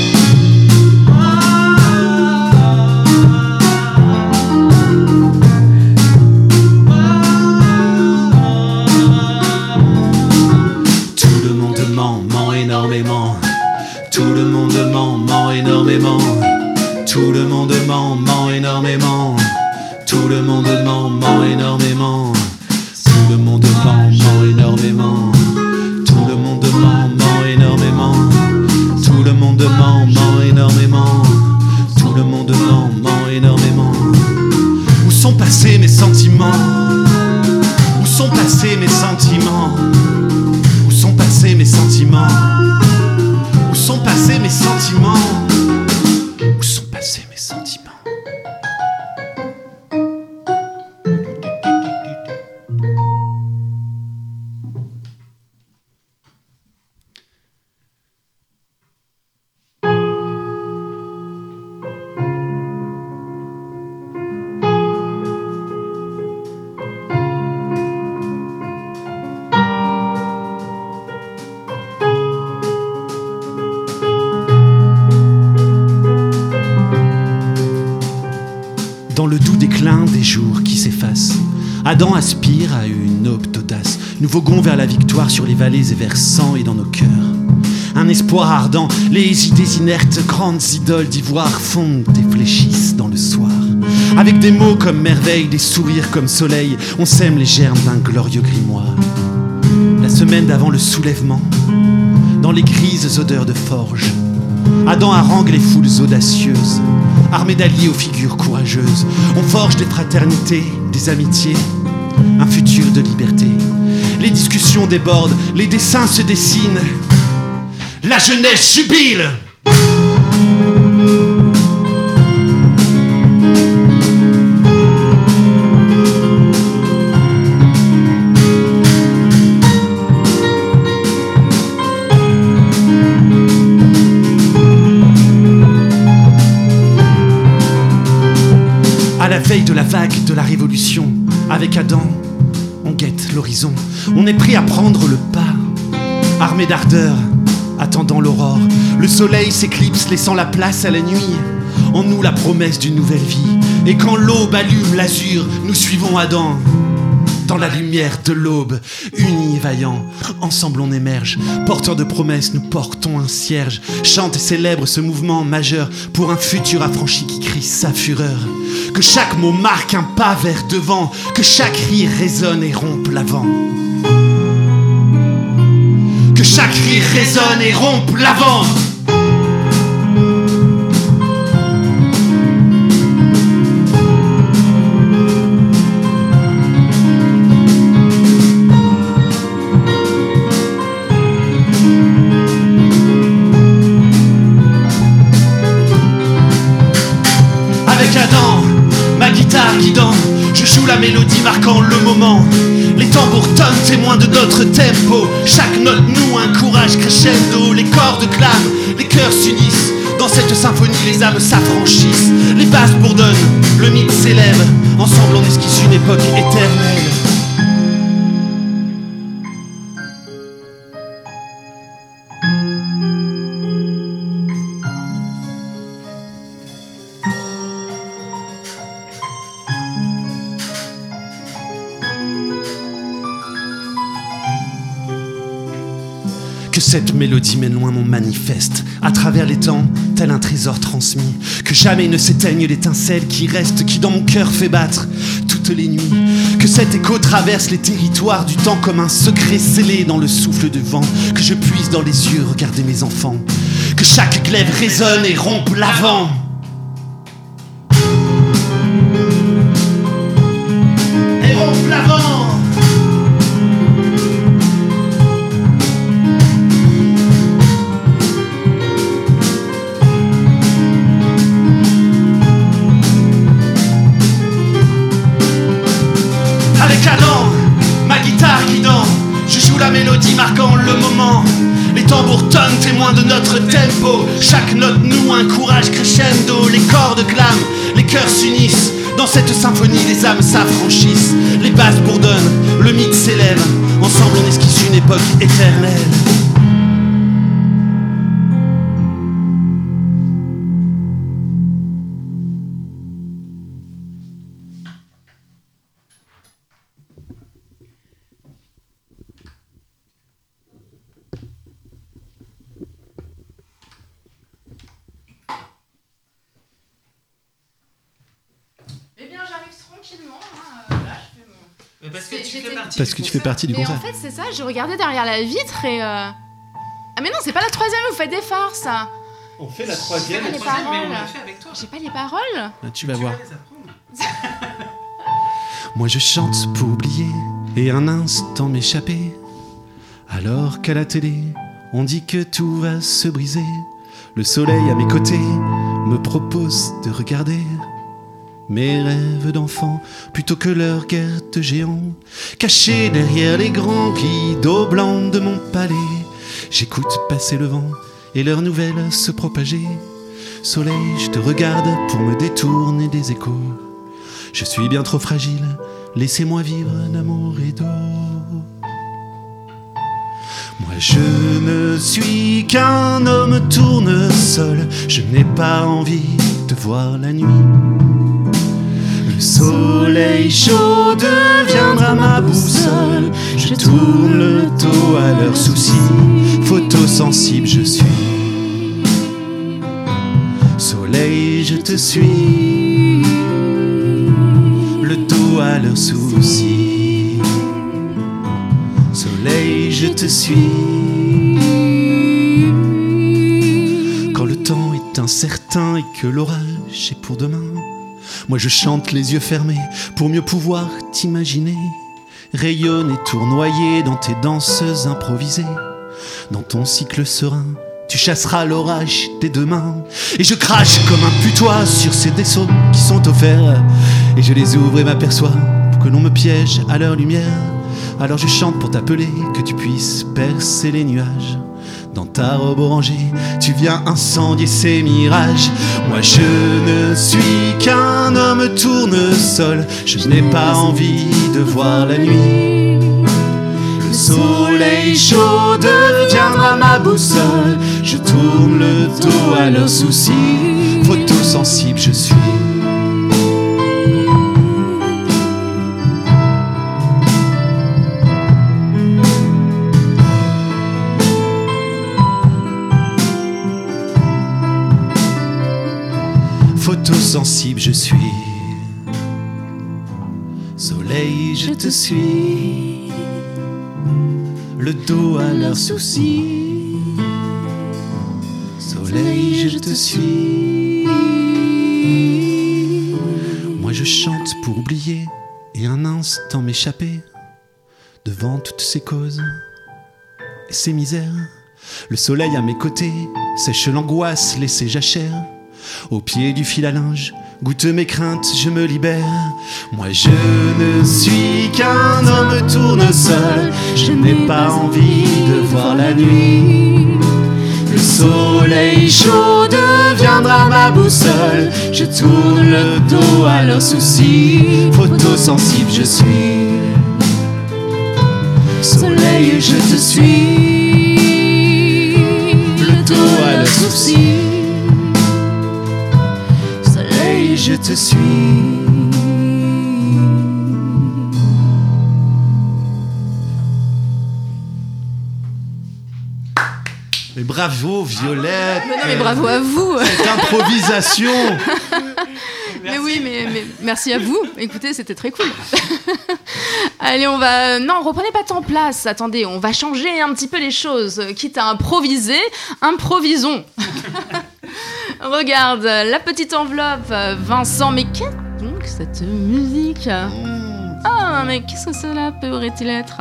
Tout le monde ment, ment énormément. Tout le monde ment, ment énormément. Tout le monde ment, ment énormément. Tout le monde ment, ment énormément. Tout le monde ment, ment énormément. Tout le monde ment, ment énormément. Tout le monde ment, ment énormément. Tout le monde ment, ment énormément. Où sont passés mes sentiments? Où sont passés mes sentiments? Où sont passés mes sentiments? Où sont passés mes sentiments? Où sont passés mes sentiments? Dans le doux déclin des jours qui s'effacent, Adam aspire à une aube d'audace. Nous voguons vers la victoire sur les vallées et versants et dans nos cœurs. Un espoir ardent, les idées inertes, grandes idoles d'ivoire fondent et fléchissent dans le soir. Avec des mots comme merveille, des sourires comme soleil, on sème les germes d'un glorieux grimoire. La semaine d'avant le soulèvement, dans les grises odeurs de forge, Adam harangue les foules audacieuses, armé d'alliés aux figures courageuses. On forge des fraternités, des amitiés, un futur de liberté. Les discussions débordent, les dessins se dessinent. La jeunesse jubile. À la veille de la vague de la révolution, avec Adam, on guette l'horizon. On est prêt à prendre le pas, armé d'ardeur, attendant l'aurore. Le soleil s'éclipse, laissant la place à la nuit. En nous la promesse d'une nouvelle vie. Et quand l'aube allume l'azur, nous suivons Adam. dans la lumière de l'aube. Unis et vaillants, ensemble on émerge. Porteurs de promesses, nous portons un cierge. Chante et célèbre ce mouvement majeur pour un futur affranchi qui crie sa fureur. Que chaque mot marque un pas vers devant, que chaque rire résonne et rompe l'avant. Que chaque rire résonne et rompe l'avant. Guidant, je joue la mélodie marquant le moment. Les tambours tonnent, témoins de notre tempo. Chaque note noue un courage crescendo. Les cordes clament, les cœurs s'unissent. Dans cette symphonie, les âmes s'affranchissent. Les basses bourdonnent, le mythe s'élève. Ensemble, on esquisse une époque éternelle. Que cette mélodie mène loin mon manifeste, à travers les temps, tel un trésor transmis. Que jamais ne s'éteigne l'étincelle qui reste, qui dans mon cœur fait battre toutes les nuits. Que cet écho traverse les territoires du temps comme un secret scellé dans le souffle du vent. Que je puisse dans les yeux regarder mes enfants. Que chaque glaive résonne et rompe l'avant. Et rompe l'avant. La mélodie marquant le moment. Les tambours tonnent, témoins de notre tempo. Chaque note noue un courage crescendo. Les cordes clament, les cœurs s'unissent. Dans cette symphonie, les âmes s'affranchissent. Les basses bourdonnent, le mythe s'élève. Ensemble, on esquisse une époque éternelle. Parce que, tu fais partie, Parce que tu fais partie du mais concert. En fait, c'est ça, je regardais derrière la vitre et. Euh... Ah, mais non, c'est pas la troisième, vous faites des farces. On fait la troisième. J'ai pas les troisième, mais on paroles. l'a fait avec toi. J'ai pas les paroles. Ah, tu vas Tu voir. vas les apprendre. Moi je chante pour oublier et un instant m'échapper. Alors qu'à la télé, on dit que tout va se briser. Le soleil à mes côtés me propose de regarder mes rêves d'enfant plutôt que leur guerre de géants. Cachés derrière les grands rideaux blancs de mon palais, j'écoute passer le vent et leurs nouvelles se propager. Soleil, je te regarde pour me détourner des échos. Je suis bien trop fragile, laissez-moi vivre d'amour et d'eau. Moi je ne suis qu'un homme tournesol, je n'ai pas envie de voir la nuit. Le soleil chaud deviendra ma boussole, je tourne le dos à leurs soucis, photosensible je suis. Soleil, je te suis, le dos à leurs soucis. Soleil, je te suis. Quand le temps est incertain et que l'orage est pour demain, moi je chante les yeux fermés pour mieux pouvoir t'imaginer. Rayonne et tournoyer dans tes danses improvisées. Dans ton cycle serein, tu chasseras l'orage dès demain. Et je crache comme un putois sur ces vaisseaux qui sont offerts. Et je les ouvre et m'aperçois pour que l'on me piège à leur lumière. Alors je chante pour t'appeler, que tu puisses percer les nuages. Dans ta robe orangée, tu viens incendier ces mirages. Moi je ne suis qu'un homme tournesol, je n'ai pas envie de voir la nuit. Le soleil chaud deviendra ma boussole, je tourne le dos à leurs soucis, photosensible je suis. sensible je suis. Soleil, je te suis. Le dos à leurs soucis. Soleil, je te suis. Moi je chante pour oublier et un instant m'échapper devant toutes ces causes et ces misères. Le soleil à mes côtés sèche l'angoisse, laissée jachère. Au pied du fil à linge, goûte mes craintes, je me libère. Moi je ne suis qu'un homme tournesol. Je n'ai pas envie de voir la nuit. Le soleil chaud deviendra ma boussole. Je tourne le dos à leurs soucis. Photosensible je suis. Soleil, je te suis. Le dos à leurs soucis. Soleil, je te suis. Mais bravo Violette. Mais non, mais bravo à vous. Cette improvisation. Mais oui, mais, mais merci à vous. Écoutez, c'était très cool. Allez, on va... Non, reprenez pas tant place. Attendez, on va changer un petit peu les choses. Quitte à improviser, improvisons. Regarde, la petite enveloppe. Vincent, mais qu'est donc cette musique? Ah, mais qu'est-ce que cela pourrait-il être?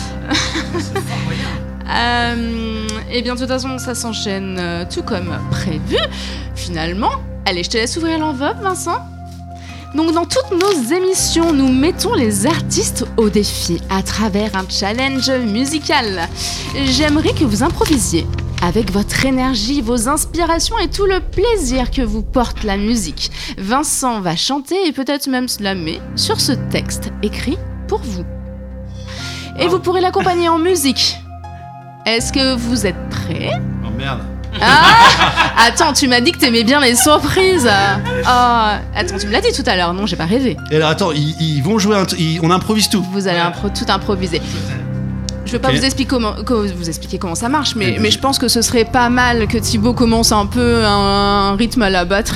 Euh, et bien de toute façon ça s'enchaîne euh, tout comme prévu finalement. Allez, je te laisse ouvrir l'enveloppe, Vincent. Donc dans toutes nos émissions, nous mettons les artistes au défi à travers un challenge musical. J'aimerais que vous improvisiez avec votre énergie, vos inspirations et tout le plaisir que vous porte la musique. Vincent va chanter et peut-être même slammer sur ce texte écrit pour vous. Et vous pourrez l'accompagner en musique. Est-ce que vous êtes prêts? Oh merde. Ah, attends, tu m'as dit que t'aimais bien les surprises. Oh, attends, tu me l'as dit tout à l'heure, non, j'ai pas rêvé. Et alors attends, ils, ils vont jouer, un t- ils- on improvise tout. Vous allez impro- tout improviser. Je veux pas Ok. vous expliquer comment, co- vous expliquer comment ça marche, mais, Et mais vous- je pense que ce serait pas mal que Thibaut commence un peu un rythme à la batterie.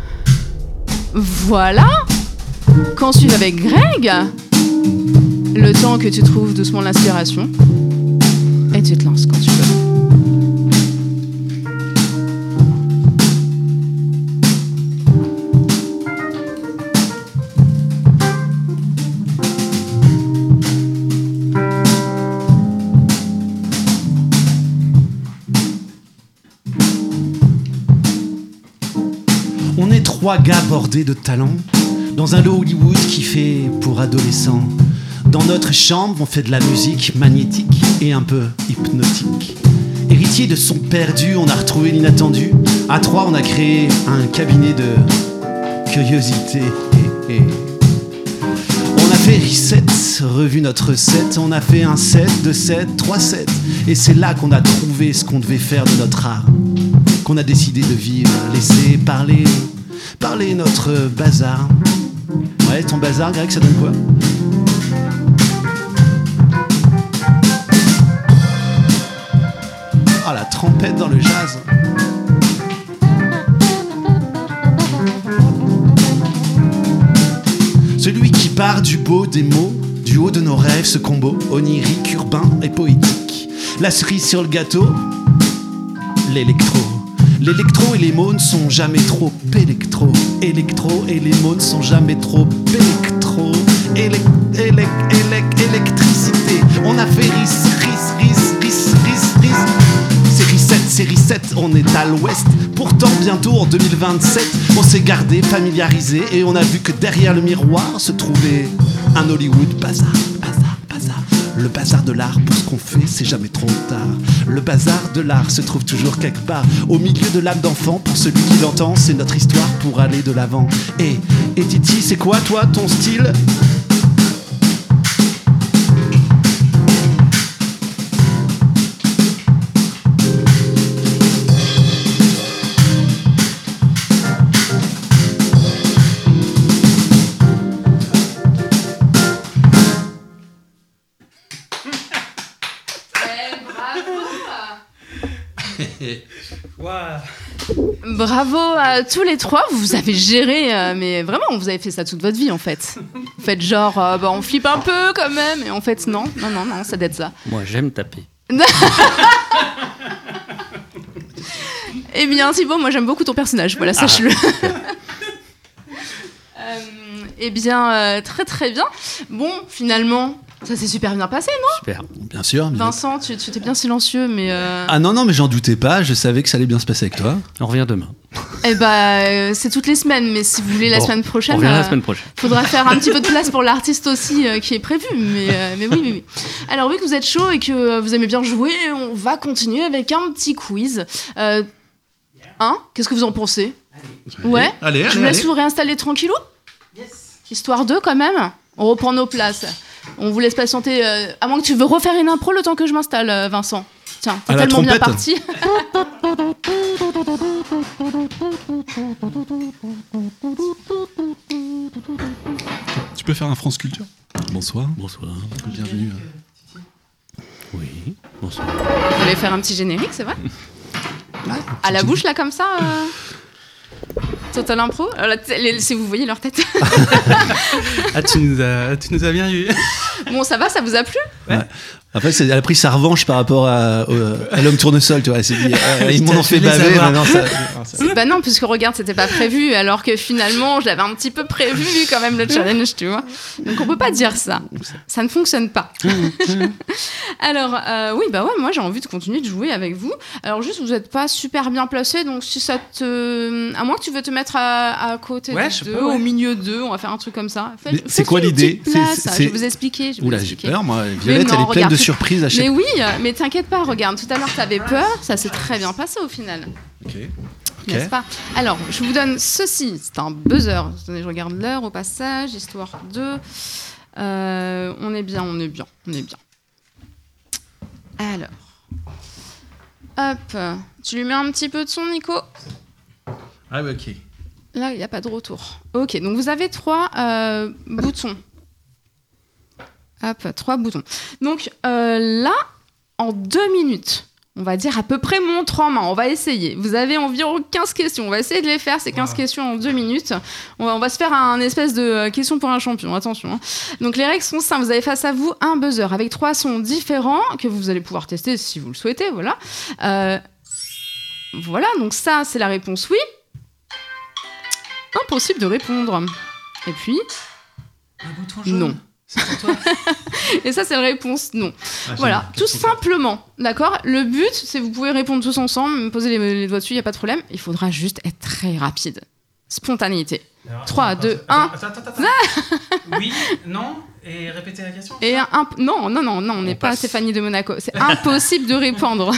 Voilà. Qu'en suive avec Greg. Le temps que tu trouves doucement l'inspiration. Et tu te lances quand tu veux. On est trois gars bordés de talent dans un lot Hollywood qui fait pour adolescents. Dans notre chambre, on fait de la musique magnétique et un peu hypnotique. Héritier de son perdu, on a retrouvé l'inattendu. À trois, on a créé un cabinet de curiosité. Et, et. On a fait reset, revu notre recette. On a fait un set, deux sets, trois sets. Et c'est là qu'on a trouvé ce qu'on devait faire de notre art. Qu'on a décidé de vivre, laisser parler, parler notre bazar. Ouais, ton bazar, Greg, ça donne quoi? Ah, la trompette dans le jazz. Celui qui part du beau des mots, du haut de nos rêves, ce combo onirique, urbain et poétique. La cerise sur le gâteau, l'électro. L'électro et les mots ne sont jamais trop électro. Électro et les mots ne sont jamais trop électro. Élec, élec, élec, électricité. On a fait ris, ris, ris, ris, ris, ris. Série sept, série sept, on est à l'ouest. Pourtant, bientôt en deux mille vingt-sept, on s'est gardé, familiarisé. Et on a vu que derrière le miroir se trouvait un Hollywood bazar, bazar, bazar. Le bazar de l'art, pour ce qu'on fait, c'est jamais trop tard. Le bazar de l'art se trouve toujours quelque part au milieu de l'âme d'enfant. Pour celui qui l'entend, c'est notre histoire pour aller de l'avant. Et, et Titi, c'est quoi toi, ton style ? Wow. Bravo à tous les trois, vous avez géré, euh, mais vraiment, vous avez fait ça toute votre vie en fait. Vous faites genre, euh, bah, on flippe un peu quand même, et en fait, non, non, non, non, ça doit être ça. Moi, j'aime taper. Eh bien, Thibaut, moi j'aime beaucoup ton personnage, voilà, sache-le. euh, eh bien, euh, très très bien. Bon, finalement, ça s'est super bien passé, non ? Super. Bien sûr. bien- Vincent, tu, tu étais bien silencieux, mais... Euh... Ah non, non, mais j'en doutais pas. Je savais que ça allait bien se passer avec toi. On revient demain. Eh bah, euh, c'est toutes les semaines, mais si vous voulez la Bon, semaine prochaine... On revient euh, la semaine prochaine. Faudra faire un petit peu de place pour l'artiste aussi euh, qui est prévu, mais, euh, mais oui, oui, oui. Alors oui, que vous êtes chaud et que euh, vous aimez bien jouer, on va continuer avec un petit quiz. Euh, hein ? Qu'est-ce que vous en pensez ? Ouais. Allez, Je allez, vous laisse allez. vous réinstaller tranquillou ? Histoire de quand même. On reprend nos places. On vous laisse patienter, euh, à moins que tu veux refaire une impro le temps que je m'installe, euh, Vincent. Tiens, t'es À la tellement bien trompette. parti. Tu peux faire un France Culture ? Bonsoir. Bonsoir. Bienvenue. Oui. Bonsoir. Vous voulez faire un petit générique, c'est vrai ? À la bouche, là, comme ça euh... Total impro. Alors, la t- les- si vous voyez leur tête. Ah, tu nous as, tu nous as bien eu. Bon, ça va, ça vous a plu ? Après, c'est- elle a pris sa revanche par rapport à, au- à l'homme tournesol, tu vois. Elle s'est dit, euh, ils m'en ont fait Je voulais baver, savoir. maintenant ça. Bah non, puisque regarde, c'était pas prévu, alors que finalement, je l'avais un petit peu prévu quand même le challenge, tu vois. Donc on peut pas dire ça. Ça ne fonctionne pas. Alors, euh, oui, bah ouais, moi j'ai envie de continuer de jouer avec vous. Alors juste, vous êtes pas super bien placés, donc si ça te... À moins que tu veux te mettre à, à côté Ouais, je d'eux, peux, ouais. au milieu d'eux, on va faire un truc comme ça. Faites- Mais c'est faites quoi une l'idée ? petite place, C'est- Je c'est- vais vous expliquer. Je vais vous Oula, j'ai expliquer. peur, moi. Violette, non, elle est pleine regarde, de tout- surprises à chaque Mais oui, mais t'inquiète pas, regarde, tout à l'heure t'avais peur, ça s'est très bien passé au final. Ok. N'est-ce pas ? Alors, je vous donne ceci, c'est un buzzer. Attendez, je regarde l'heure au passage, histoire de... Euh, on est bien, on est bien, on est bien. Alors, hop, tu lui mets un petit peu de son, Nico ? Ah ouais, ok. Là, il n'y a pas de retour. Ok, donc vous avez trois euh, boutons. Hop, trois boutons. Donc euh, là, en deux minutes, on va dire à peu près montre en main. On va essayer. Vous avez environ quinze questions. On va essayer de les faire, ces quinze wow. questions en deux minutes. On va, on va se faire un espèce de euh, question pour un champion. Attention. Hein. Donc les règles sont simples. Vous avez face à vous un buzzer avec trois sons différents que vous allez pouvoir tester si vous le souhaitez. Voilà. Euh, voilà, donc ça, c'est la réponse oui. Impossible de répondre. Et puis... Un bouton jaune. Non. C'est pour toi. Et ça, c'est la réponse non. Ah, voilà, tout simplement. D'accord ? Le but, c'est que vous pouvez répondre tous ensemble, me poser les, les doigts dessus, il n'y a pas de problème. Il faudra juste être très rapide. Spontanéité. Alors, trois, attends, deux, attends, un. Attends, attends, attends. Oui, non, et répétez la question. Et un, un- non, non, non, non, on n'est pas passe. Stéphanie de Monaco. C'est impossible de répondre.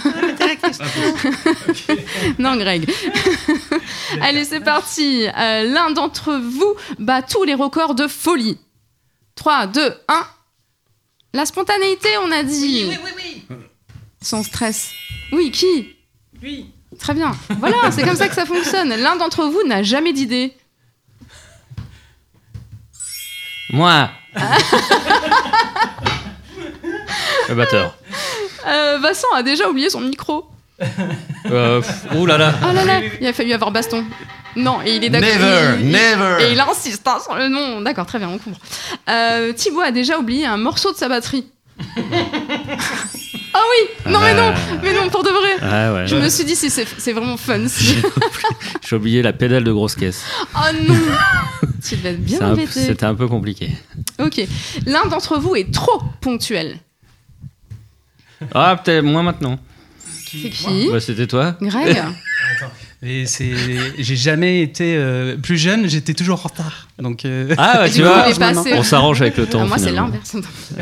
Non, Greg. Allez, c'est parti. Euh, l'un d'entre vous bat tous les records de folie. trois, deux, un. La spontanéité, on a dit. Oui, oui, oui, oui. Sans stress. Oui, qui ? Oui. Très bien. Voilà, c'est comme ça que ça fonctionne. L'un d'entre vous n'a jamais d'idée. Moi Le batteur. Euh, Vincent a déjà oublié son micro. Euh, pff, ouh là là. Oh là là, il a fallu avoir baston. Non, et il est d'accord. Never, il- il- never. Et il insiste hein, sur le nom. D'accord, très bien, on comprend. Euh, Thibaut a déjà oublié un morceau de sa batterie. Ah oui, non mais non, mais non, pour de vrai. Ah ouais. Je me suis dit, si c'est c'est vraiment fun. si- J'ai oublié la pédale de grosse caisse. Oh non, tu devais être bien C'est un- embêté. C'était un peu compliqué. Ok, l'un d'entre vous est trop ponctuel. Ah, peut-être moins maintenant. C'est qui Bah, c'était toi. Greg. Attends. Et c'est, j'ai jamais été euh, plus jeune, j'étais toujours en retard. Donc. euh, Ah, bah, Et tu du coup, vois, il est passé. on s'arrange avec le temps. Ah, moi, c'est finalement. l'inverse.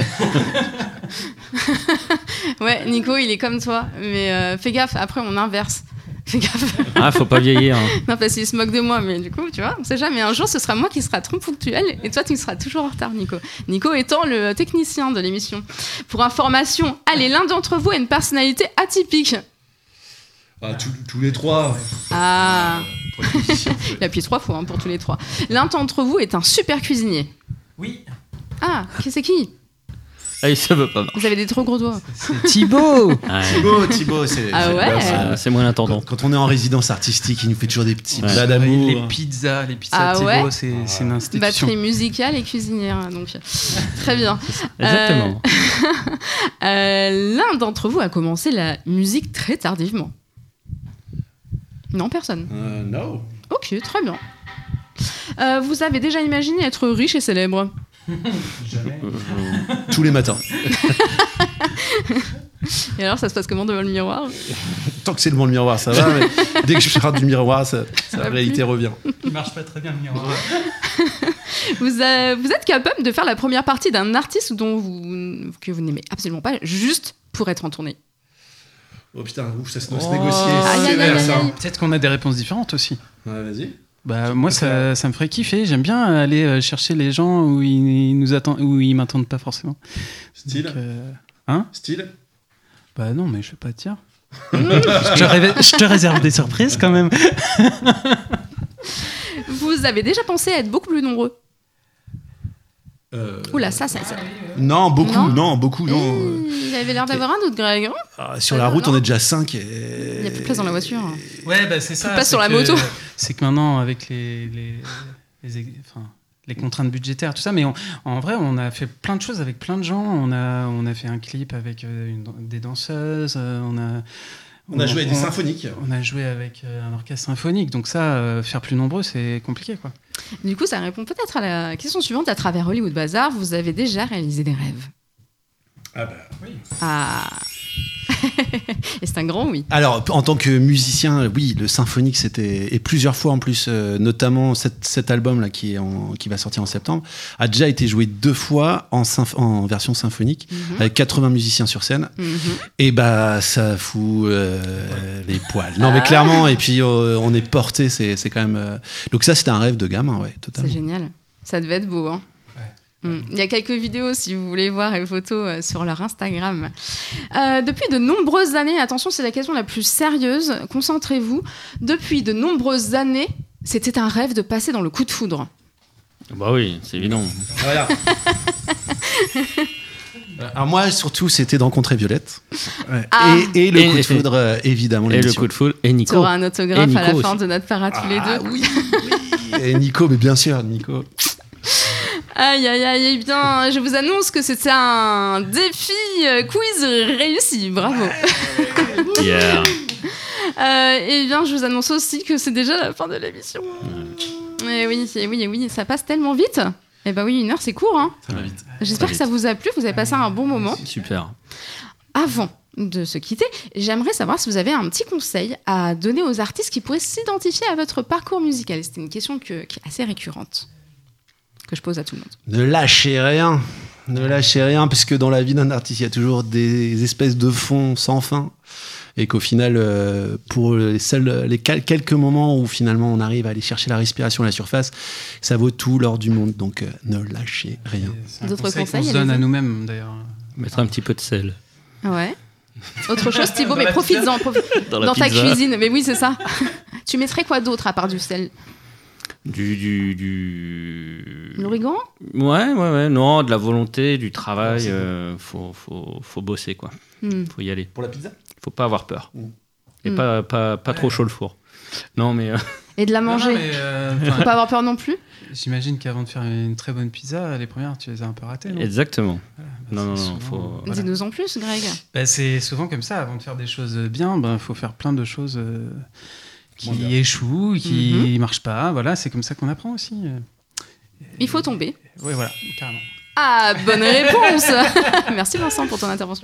Ouais, Nico, il est comme toi. Mais euh, fais gaffe, après, on inverse. Fais gaffe. Ah, faut pas vieillir. hein. Non, parce qu'il se moque de moi. Mais du coup, tu vois, on sait jamais. Un jour, ce sera moi qui sera trop ponctuel et toi, tu seras toujours en retard, Nico. Nico étant le technicien de l'émission. Pour information, allez, l'un d'entre vous a une personnalité atypique. Ah, tous, tous les trois. Ah. Il a appuyé trois fois hein, pour tous les trois. L'un d'entre vous est un super cuisinier. Oui. Ah, qui c'est qui Ah, il se veut pas marcher. Vous avez des trop gros doigts. C'est Thibaut. Ouais. Thibaut, Thibaut, c'est. Ah c'est- ouais. c'est- Euh, c'est moi l'intendant. Quand, quand on est en résidence artistique, il nous fait toujours des petits Ouais. plats Les d'amour. pizzas, les pizzas Ah Thibaut, ouais c'est, c'est une institution. Batterie musicale et cuisinière. Donc, très bien. Exactement. Euh, l'un d'entre vous a commencé la musique très tardivement. Non, personne. Euh, no. Ok, très bien. Euh, vous avez déjà imaginé être riche et célèbre? Jamais. Tous les matins. Et alors, ça se passe comment devant le miroir? Tant que c'est devant le miroir, ça va. Mais dès que je sors du miroir, ça, va la réalité revient. Il marche pas très bien le miroir. vous, euh, vous êtes capable de faire la première partie d'un artiste dont vous, que vous n'aimez absolument pas, juste pour être en tournée? Oh putain, ouf, ça se Oh. se négocier. Aïe, aïe, sévère, aïe, ça. aïe. Peut-être qu'on a des réponses différentes aussi. Ouais, vas-y. Bah, moi, ça, ça me ferait kiffer. J'aime bien aller euh, chercher les gens où ils, ils nous attendent, où ils m'attendent pas forcément. Style. Donc, euh, Hein Style. Bah non, mais je vais pas te dire. je, te réve- je te réserve des surprises quand même. Vous avez déjà pensé à être beaucoup plus nombreux? Euh, Oula, ça, ça, ça. Non, beaucoup, Non. non, beaucoup, non. Mmh, il avait l'air d'avoir un autre Greg. Hein. Ah, sur Euh, la route, non. on est déjà cinq. Et... Il n'y a plus de place dans la voiture. Ouais, bah c'est ça. Pas c'est sur la que- moto. C'est que maintenant, avec les, les, les, ex- enfin, les contraintes budgétaires, tout ça, mais on- en vrai, on a fait plein de choses avec plein de gens. On a, on a fait un clip avec euh, une- des danseuses. euh, on a, On a joué avec des on- symphoniques. On a joué avec euh, un orchestre symphonique. Donc ça, euh, faire plus nombreux, c'est compliqué, quoi. Du coup, ça répond peut-être à la question suivante. À travers Hollywood Bazaar, vous avez déjà réalisé des rêves? Ah bah oui. Ah. Et c'est un grand oui. Alors, en tant que musicien, oui, le symphonique, c'était. Et plusieurs fois en plus, euh, notamment cet, cet album-là qui, est en- qui va sortir en septembre, a déjà été joué deux fois en, symph- en version symphonique, Mhm. avec quatre-vingts musiciens sur scène. Mhm. Et bah, ça fout euh, les poils. Non, mais clairement, et puis euh, on est porté, c'est, c'est quand même. euh, Donc, ça, c'était un rêve de gamin, ouais, C'est totalement. génial. Ça devait être beau. Hein. Mm. Il y a quelques vidéos, si vous voulez voir, et photos euh, sur leur Instagram. Euh, depuis de nombreuses années, attention, c'est la question la plus sérieuse, concentrez-vous. Depuis de nombreuses années, c'était un rêve de passer dans le coup de foudre. Bah oui, c'est évident. Voilà. Alors, moi, surtout, c'était de rencontrer Violette. Ouais. Ah. Et, et le Et- coup de foudre, euh, évidemment. Et le l'émission. coup de foudre, et Nico. Tu auras un autographe Et à la Nico fin aussi. de notre para tous les Ah deux. oui, oui. Et Nico, mais bien sûr, Nico. Aïe, aïe, aïe, eh bien, je vous annonce que c'était un défi euh, quiz réussi. Bravo. Yeah. Euh, et bien, je vous annonce aussi que c'est déjà la fin de l'émission. Et oui, et oui, et oui, ça passe tellement vite. Eh ben oui, une heure, c'est court. Hein. Ça va vite. J'espère Ça que ça vous a plu, vous avez passé un bon moment. Super. Avant de se quitter, j'aimerais savoir si vous avez un petit conseil à donner aux artistes qui pourraient s'identifier à votre parcours musical. C'était une question que- qui est assez récurrente, que je pose à tout le monde. Ne lâchez rien. Ne lâchez rien, parce que dans la vie d'un artiste, il y a toujours des espèces de fonds sans fin. Et qu'au final, euh, pour les, seuls, les quel- quelques moments où finalement on arrive à aller chercher la respiration à la surface, ça vaut tout l'or du monde. Donc euh, ne lâchez rien. C'est un D'autres conseil conseils, qu'on se donne allez-y. à nous-mêmes, d'ailleurs. Mettre un petit peu de sel Ouais. Autre chose, Thibaut, mais profites-en profi- dans la dans ta pizza. cuisine. Mais oui, c'est ça. Tu mettrais quoi d'autre à part du sel? Du, du, du... L'origan? Ouais, ouais, ouais. Non, de la volonté, du Ouais, travail. c'est euh, faut, faut, faut bosser, quoi. Hmm. Faut y aller. Pour la pizza? Faut pas avoir peur. Mm. Et Mm. pas, pas, pas trop chaud le four. Non, mais... euh, Et de la Non, non, manger. mais, euh, Faut enfin, pas avoir peur non plus. j'imagine qu'avant de faire une très bonne pizza, les premières, tu les as un peu ratées, non? Exactement. Voilà, bah, Non, non, c'est non, souvent, faut- euh, voilà. Dis-nous en plus, Greg. Bah, c'est souvent comme ça. Avant de faire des choses bien, il faut faire plein de choses euh, qui Moins bien. échouent, qui marchent pas. Voilà, c'est comme ça qu'on apprend aussi. Il faut tomber. Oui, voilà, carrément. Ah, bonne réponse. Merci Vincent pour ton intervention.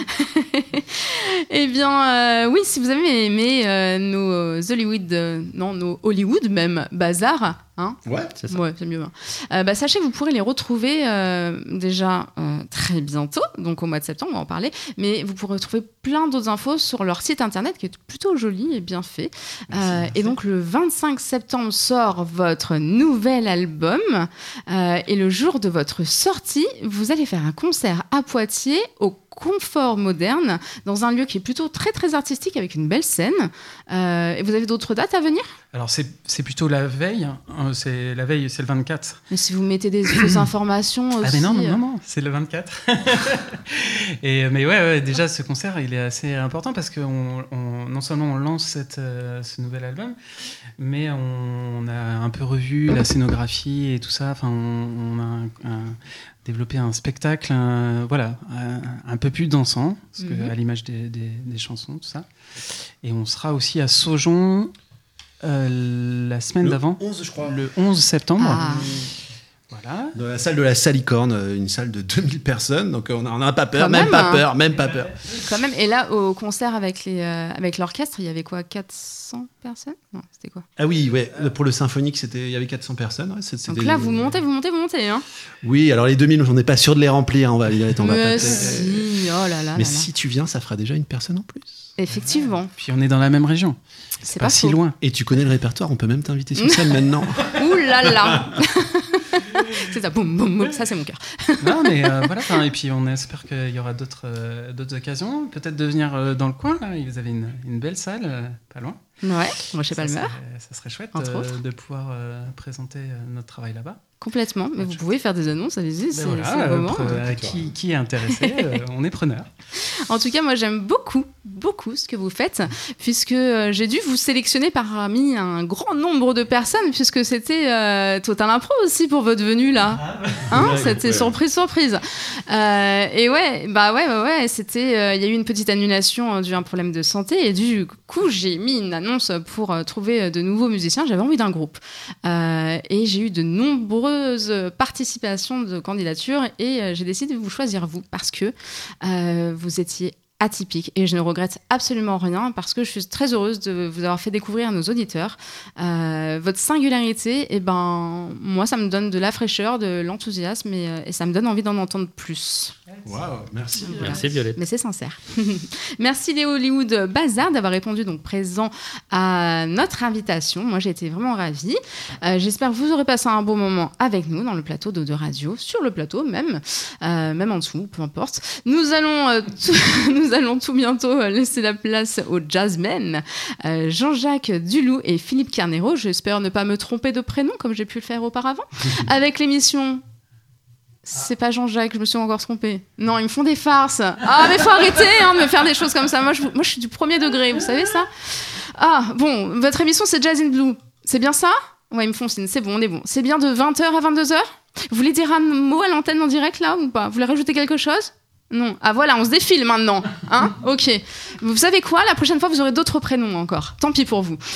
Eh bien, euh, oui, si vous avez aimé euh, nos euh, Hollywood, euh, non, nos Hollywood même, Bazar, hein, Ouais. C'est ça. ouais, c'est mieux. hein. Euh, bah, sachez que vous pourrez les retrouver euh, déjà euh, très bientôt, donc au mois de septembre, on va en parler, mais vous pourrez retrouver plein d'autres infos sur leur site internet qui est plutôt joli et bien fait. Euh, et donc le vingt-cinq septembre sort votre nouvel album euh, et le jour de votre sortie, vous allez faire un concert à Poitiers au confort moderne, dans un lieu qui est plutôt très très artistique avec une belle scène. Euh, et vous avez d'autres dates à venir ? Alors c'est, c'est plutôt la veille, hein. c'est, la veille c'est le vingt-quatre. Mais si vous mettez des fausses informations aussi... Ah mais non, non, non, non, c'est le vingt-quatre. et, mais ouais, ouais, déjà ce concert il est assez important parce que on, on, non seulement on lance cette, euh, ce nouvel album, mais on, on a un peu revu la scénographie et tout ça, enfin on, on a un, un, développé un spectacle un, voilà, un, un peu plus dansant, parce que, mm-hmm. à l'image des, des, des chansons, tout ça. Et on sera aussi à Saujon euh, la semaine le d'avant, onze, je crois. le onze septembre. Ah. Voilà. Dans la salle de la Salicorne, une salle de deux mille personnes, donc on n'en a pas peur, Quand même, même, pas hein. peur, même pas peur. Quand même, et là, au concert avec, les, euh, avec l'orchestre, il y avait quoi, quatre cents personnes ? Non, c'était quoi ? Ah oui, ouais, pour le symphonique, c'était, il y avait quatre cents personnes. Ouais, c'était, Donc là, vous montez, vous montez, vous montez. Hein. Oui, alors les deux mille, on n'est pas sûr de les remplir, on va, on va Mais pas si, oh là là. Mais là si là. tu viens, ça fera déjà une personne en plus. Effectivement. Puis on est dans la même région. C'est pas, pas si faux. loin. Et tu connais le répertoire, on peut même t'inviter sur scène maintenant. Ouh là là. C'est ça, boum, boum, boum, ça c'est mon cœur. Non, mais euh, voilà, et puis on espère qu'il y aura d'autres, euh, d'autres occasions, peut-être de venir euh, dans le coin, là, vous avez une, une belle salle, euh, pas loin. Ouais, moi je sais ça pas le serait, meurt. ça serait chouette Entre euh, autres. de pouvoir euh, présenter euh, notre travail là-bas. Complètement, mais vous pouvez faire des annonces, allez-y, c'est, Ben voilà, c'est le euh, moment. pre- euh, qui, qui est intéressé, euh, on est preneur. En tout cas, moi j'aime beaucoup, beaucoup ce que vous faites, puisque euh, j'ai dû vous sélectionner parmi un grand nombre de personnes, puisque c'était euh, Total Impro aussi pour votre venue là. Hein, Ouais, c'était ouais. surprise, surprise. Euh, et ouais, bah ouais, ouais, ouais, c'était, il euh, y a eu une petite annulation euh, dû à un problème de santé, et du coup j'ai mis une annonce pour euh, trouver de nouveaux musiciens. J'avais envie d'un groupe, euh, et j'ai eu de nombreuses participations de candidatures, et euh, j'ai décidé de vous choisir vous parce que euh, vous étiez atypique et je ne regrette absolument rien parce que je suis très heureuse de vous avoir fait découvrir à nos auditeurs euh, votre singularité. Et ben moi ça me donne de la fraîcheur, de l'enthousiasme et, et ça me donne envie d'en entendre plus. Waouh, merci. Voilà. Merci Violette. Mais c'est sincère. Merci les Hollywood Bazar d'avoir répondu donc présent à notre invitation. Moi j'ai été vraiment ravie. Euh, j'espère que vous aurez passé un bon moment avec nous dans le plateau de, de radio, sur le plateau même, euh, même en dessous, peu importe. Nous allons euh, tout, nous allons tout bientôt laisser la place aux jazzmen, euh, Jean-Jacques Dulou et Philippe Carnero. J'espère ne pas me tromper de prénom comme j'ai pu le faire auparavant. Avec l'émission... C'est pas Jean-Jacques, je me suis encore trompée. Non, ils me font des farces. Ah, mais faut arrêter hein, de me faire des choses comme ça. Moi je, moi, je suis du premier degré, vous savez ça ? Ah, bon, votre émission, c'est Jazz in Blue. C'est bien ça ? Ouais, ils me font signe. C'est bon, on est bon. C'est bien de vingt heures à vingt-deux heures ? Vous voulez dire un mot à l'antenne en direct, là, ou pas ? Vous voulez rajouter quelque chose ? Non. Ah voilà, on se défile maintenant. Hein ? Ok. Vous savez quoi ? La prochaine fois, vous aurez d'autres prénoms encore. Tant pis pour vous.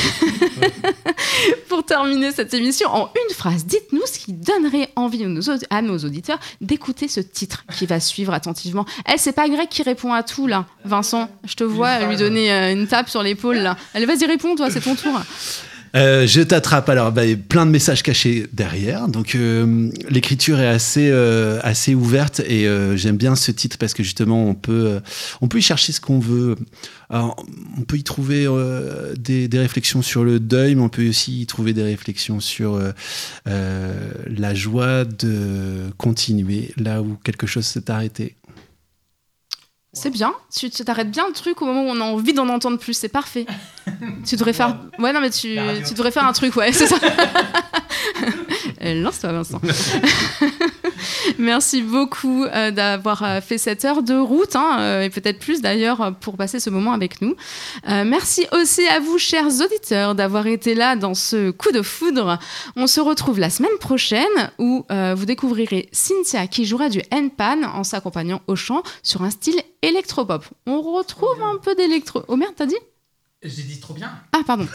Pour terminer cette émission, en une phrase, dites-nous ce qui donnerait envie à nos, à nos auditeurs d'écouter ce titre qui va suivre attentivement. Eh, c'est pas Greg qui répond à tout, là. Vincent, je te vois lui donner euh, une tape sur l'épaule, là. Allez, vas-y, réponds, toi, c'est ton tour. Euh, je t'attrape. Alors, bah, plein de messages cachés derrière. Donc, euh, l'écriture est assez, euh, assez ouverte et euh, j'aime bien ce titre parce que justement, on peut, euh, on peut y chercher ce qu'on veut. Alors, on peut y trouver euh, des, des réflexions sur le deuil, mais on peut aussi y trouver des réflexions sur euh, euh, la joie de continuer là où quelque chose s'est arrêté. C'est bien, tu, tu t'arrêtes bien le truc au moment où on a envie d'en entendre plus, c'est parfait. Tu devrais faire... Ouais, non, mais tu, tu devrais faire un truc, ouais, c'est ça. Euh, Lance-toi, Vincent. Merci beaucoup euh, d'avoir euh, fait cette heure de route, hein, euh, et peut-être plus d'ailleurs, pour passer ce moment avec nous. Euh, merci aussi à vous, chers auditeurs, d'avoir été là dans ce coup de foudre. On se retrouve la semaine prochaine où euh, vous découvrirez Cynthia qui jouera du N-Pan en s'accompagnant au chant sur un style électropop. On retrouve un peu d'électro... Oh merde, t'as dit ? J'ai dit trop bien. Ah, pardon.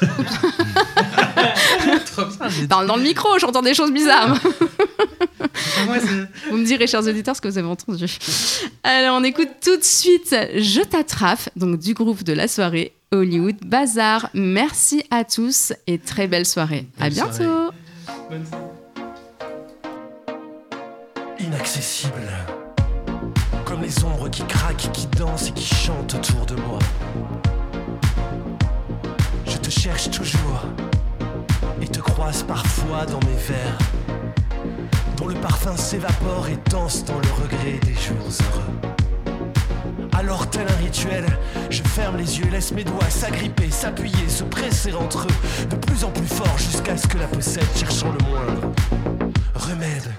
Trop bien. Parle dans le micro, j'entends des choses bizarres. Moi, c'est... Vous me direz, chers auditeurs, ce que vous avez entendu. Alors, on écoute tout de suite Je t'attrape, donc du groupe de la soirée Hollywood Bazar. Merci à tous et très belle soirée. Belle à bientôt. soirée. Bonne soirée. Inaccessible. Comme les ombres qui craquent, qui dansent et qui chantent autour de moi. Je te cherche toujours et te croise parfois dans mes vers, dont le parfum s'évapore et danse dans le regret des jours heureux. Alors tel un rituel, je ferme les yeux, laisse mes doigts s'agripper, s'appuyer, se presser entre eux, de plus en plus fort jusqu'à ce que la possède, cherchant le moindre remède.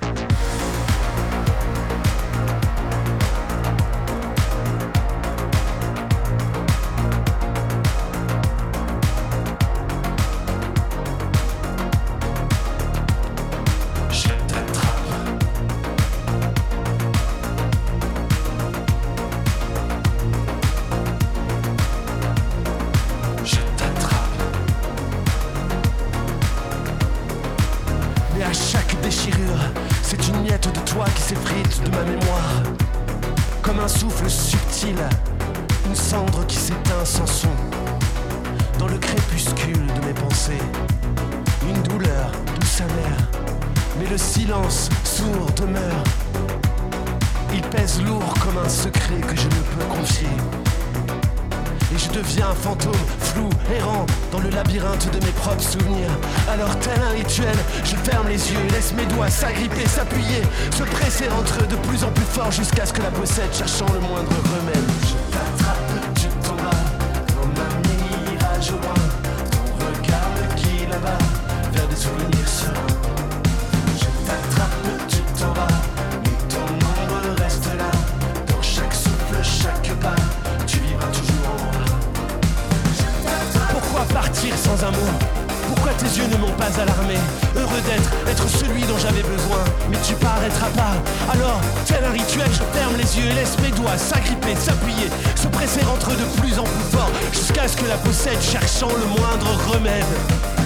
S'effrite de ma mémoire, comme un souffle subtil, une cendre qui s'éteint sans son. Dans le crépuscule de mes pensées, une douleur douce amère, mais le silence sourd demeure. Il pèse lourd comme un secret que je ne peux confier. Et je deviens un fantôme flou, errant dans le labyrinthe de mes propres souvenirs. Alors tel un rituel, je ferme les yeux, laisse mes doigts s'agripper, s'appuyer, se presser entre eux de plus en plus fort jusqu'à ce que la possède, cherchant le moindre remède. Je t'attrape, tu tomberas dans un mirage au loin. Ton regard me guide là-bas, vers des souvenirs sereins. Je t'attrape, tu t'en vas, mais ton ombre reste là. Dans chaque souffle, chaque pas, tu vivras toujours en moi. Pourquoi partir sans un mot? Pourquoi tes yeux ne m'ont pas alarmé? Heureux d'être, être celui dont j'avais besoin. Mais tu paraîtras pas. Alors, tel un rituel, je ferme les yeux et laisse mes doigts s'agripper, s'appuyer, se presser entre eux de plus en plus fort, jusqu'à ce que la possède, cherchant le moindre remède.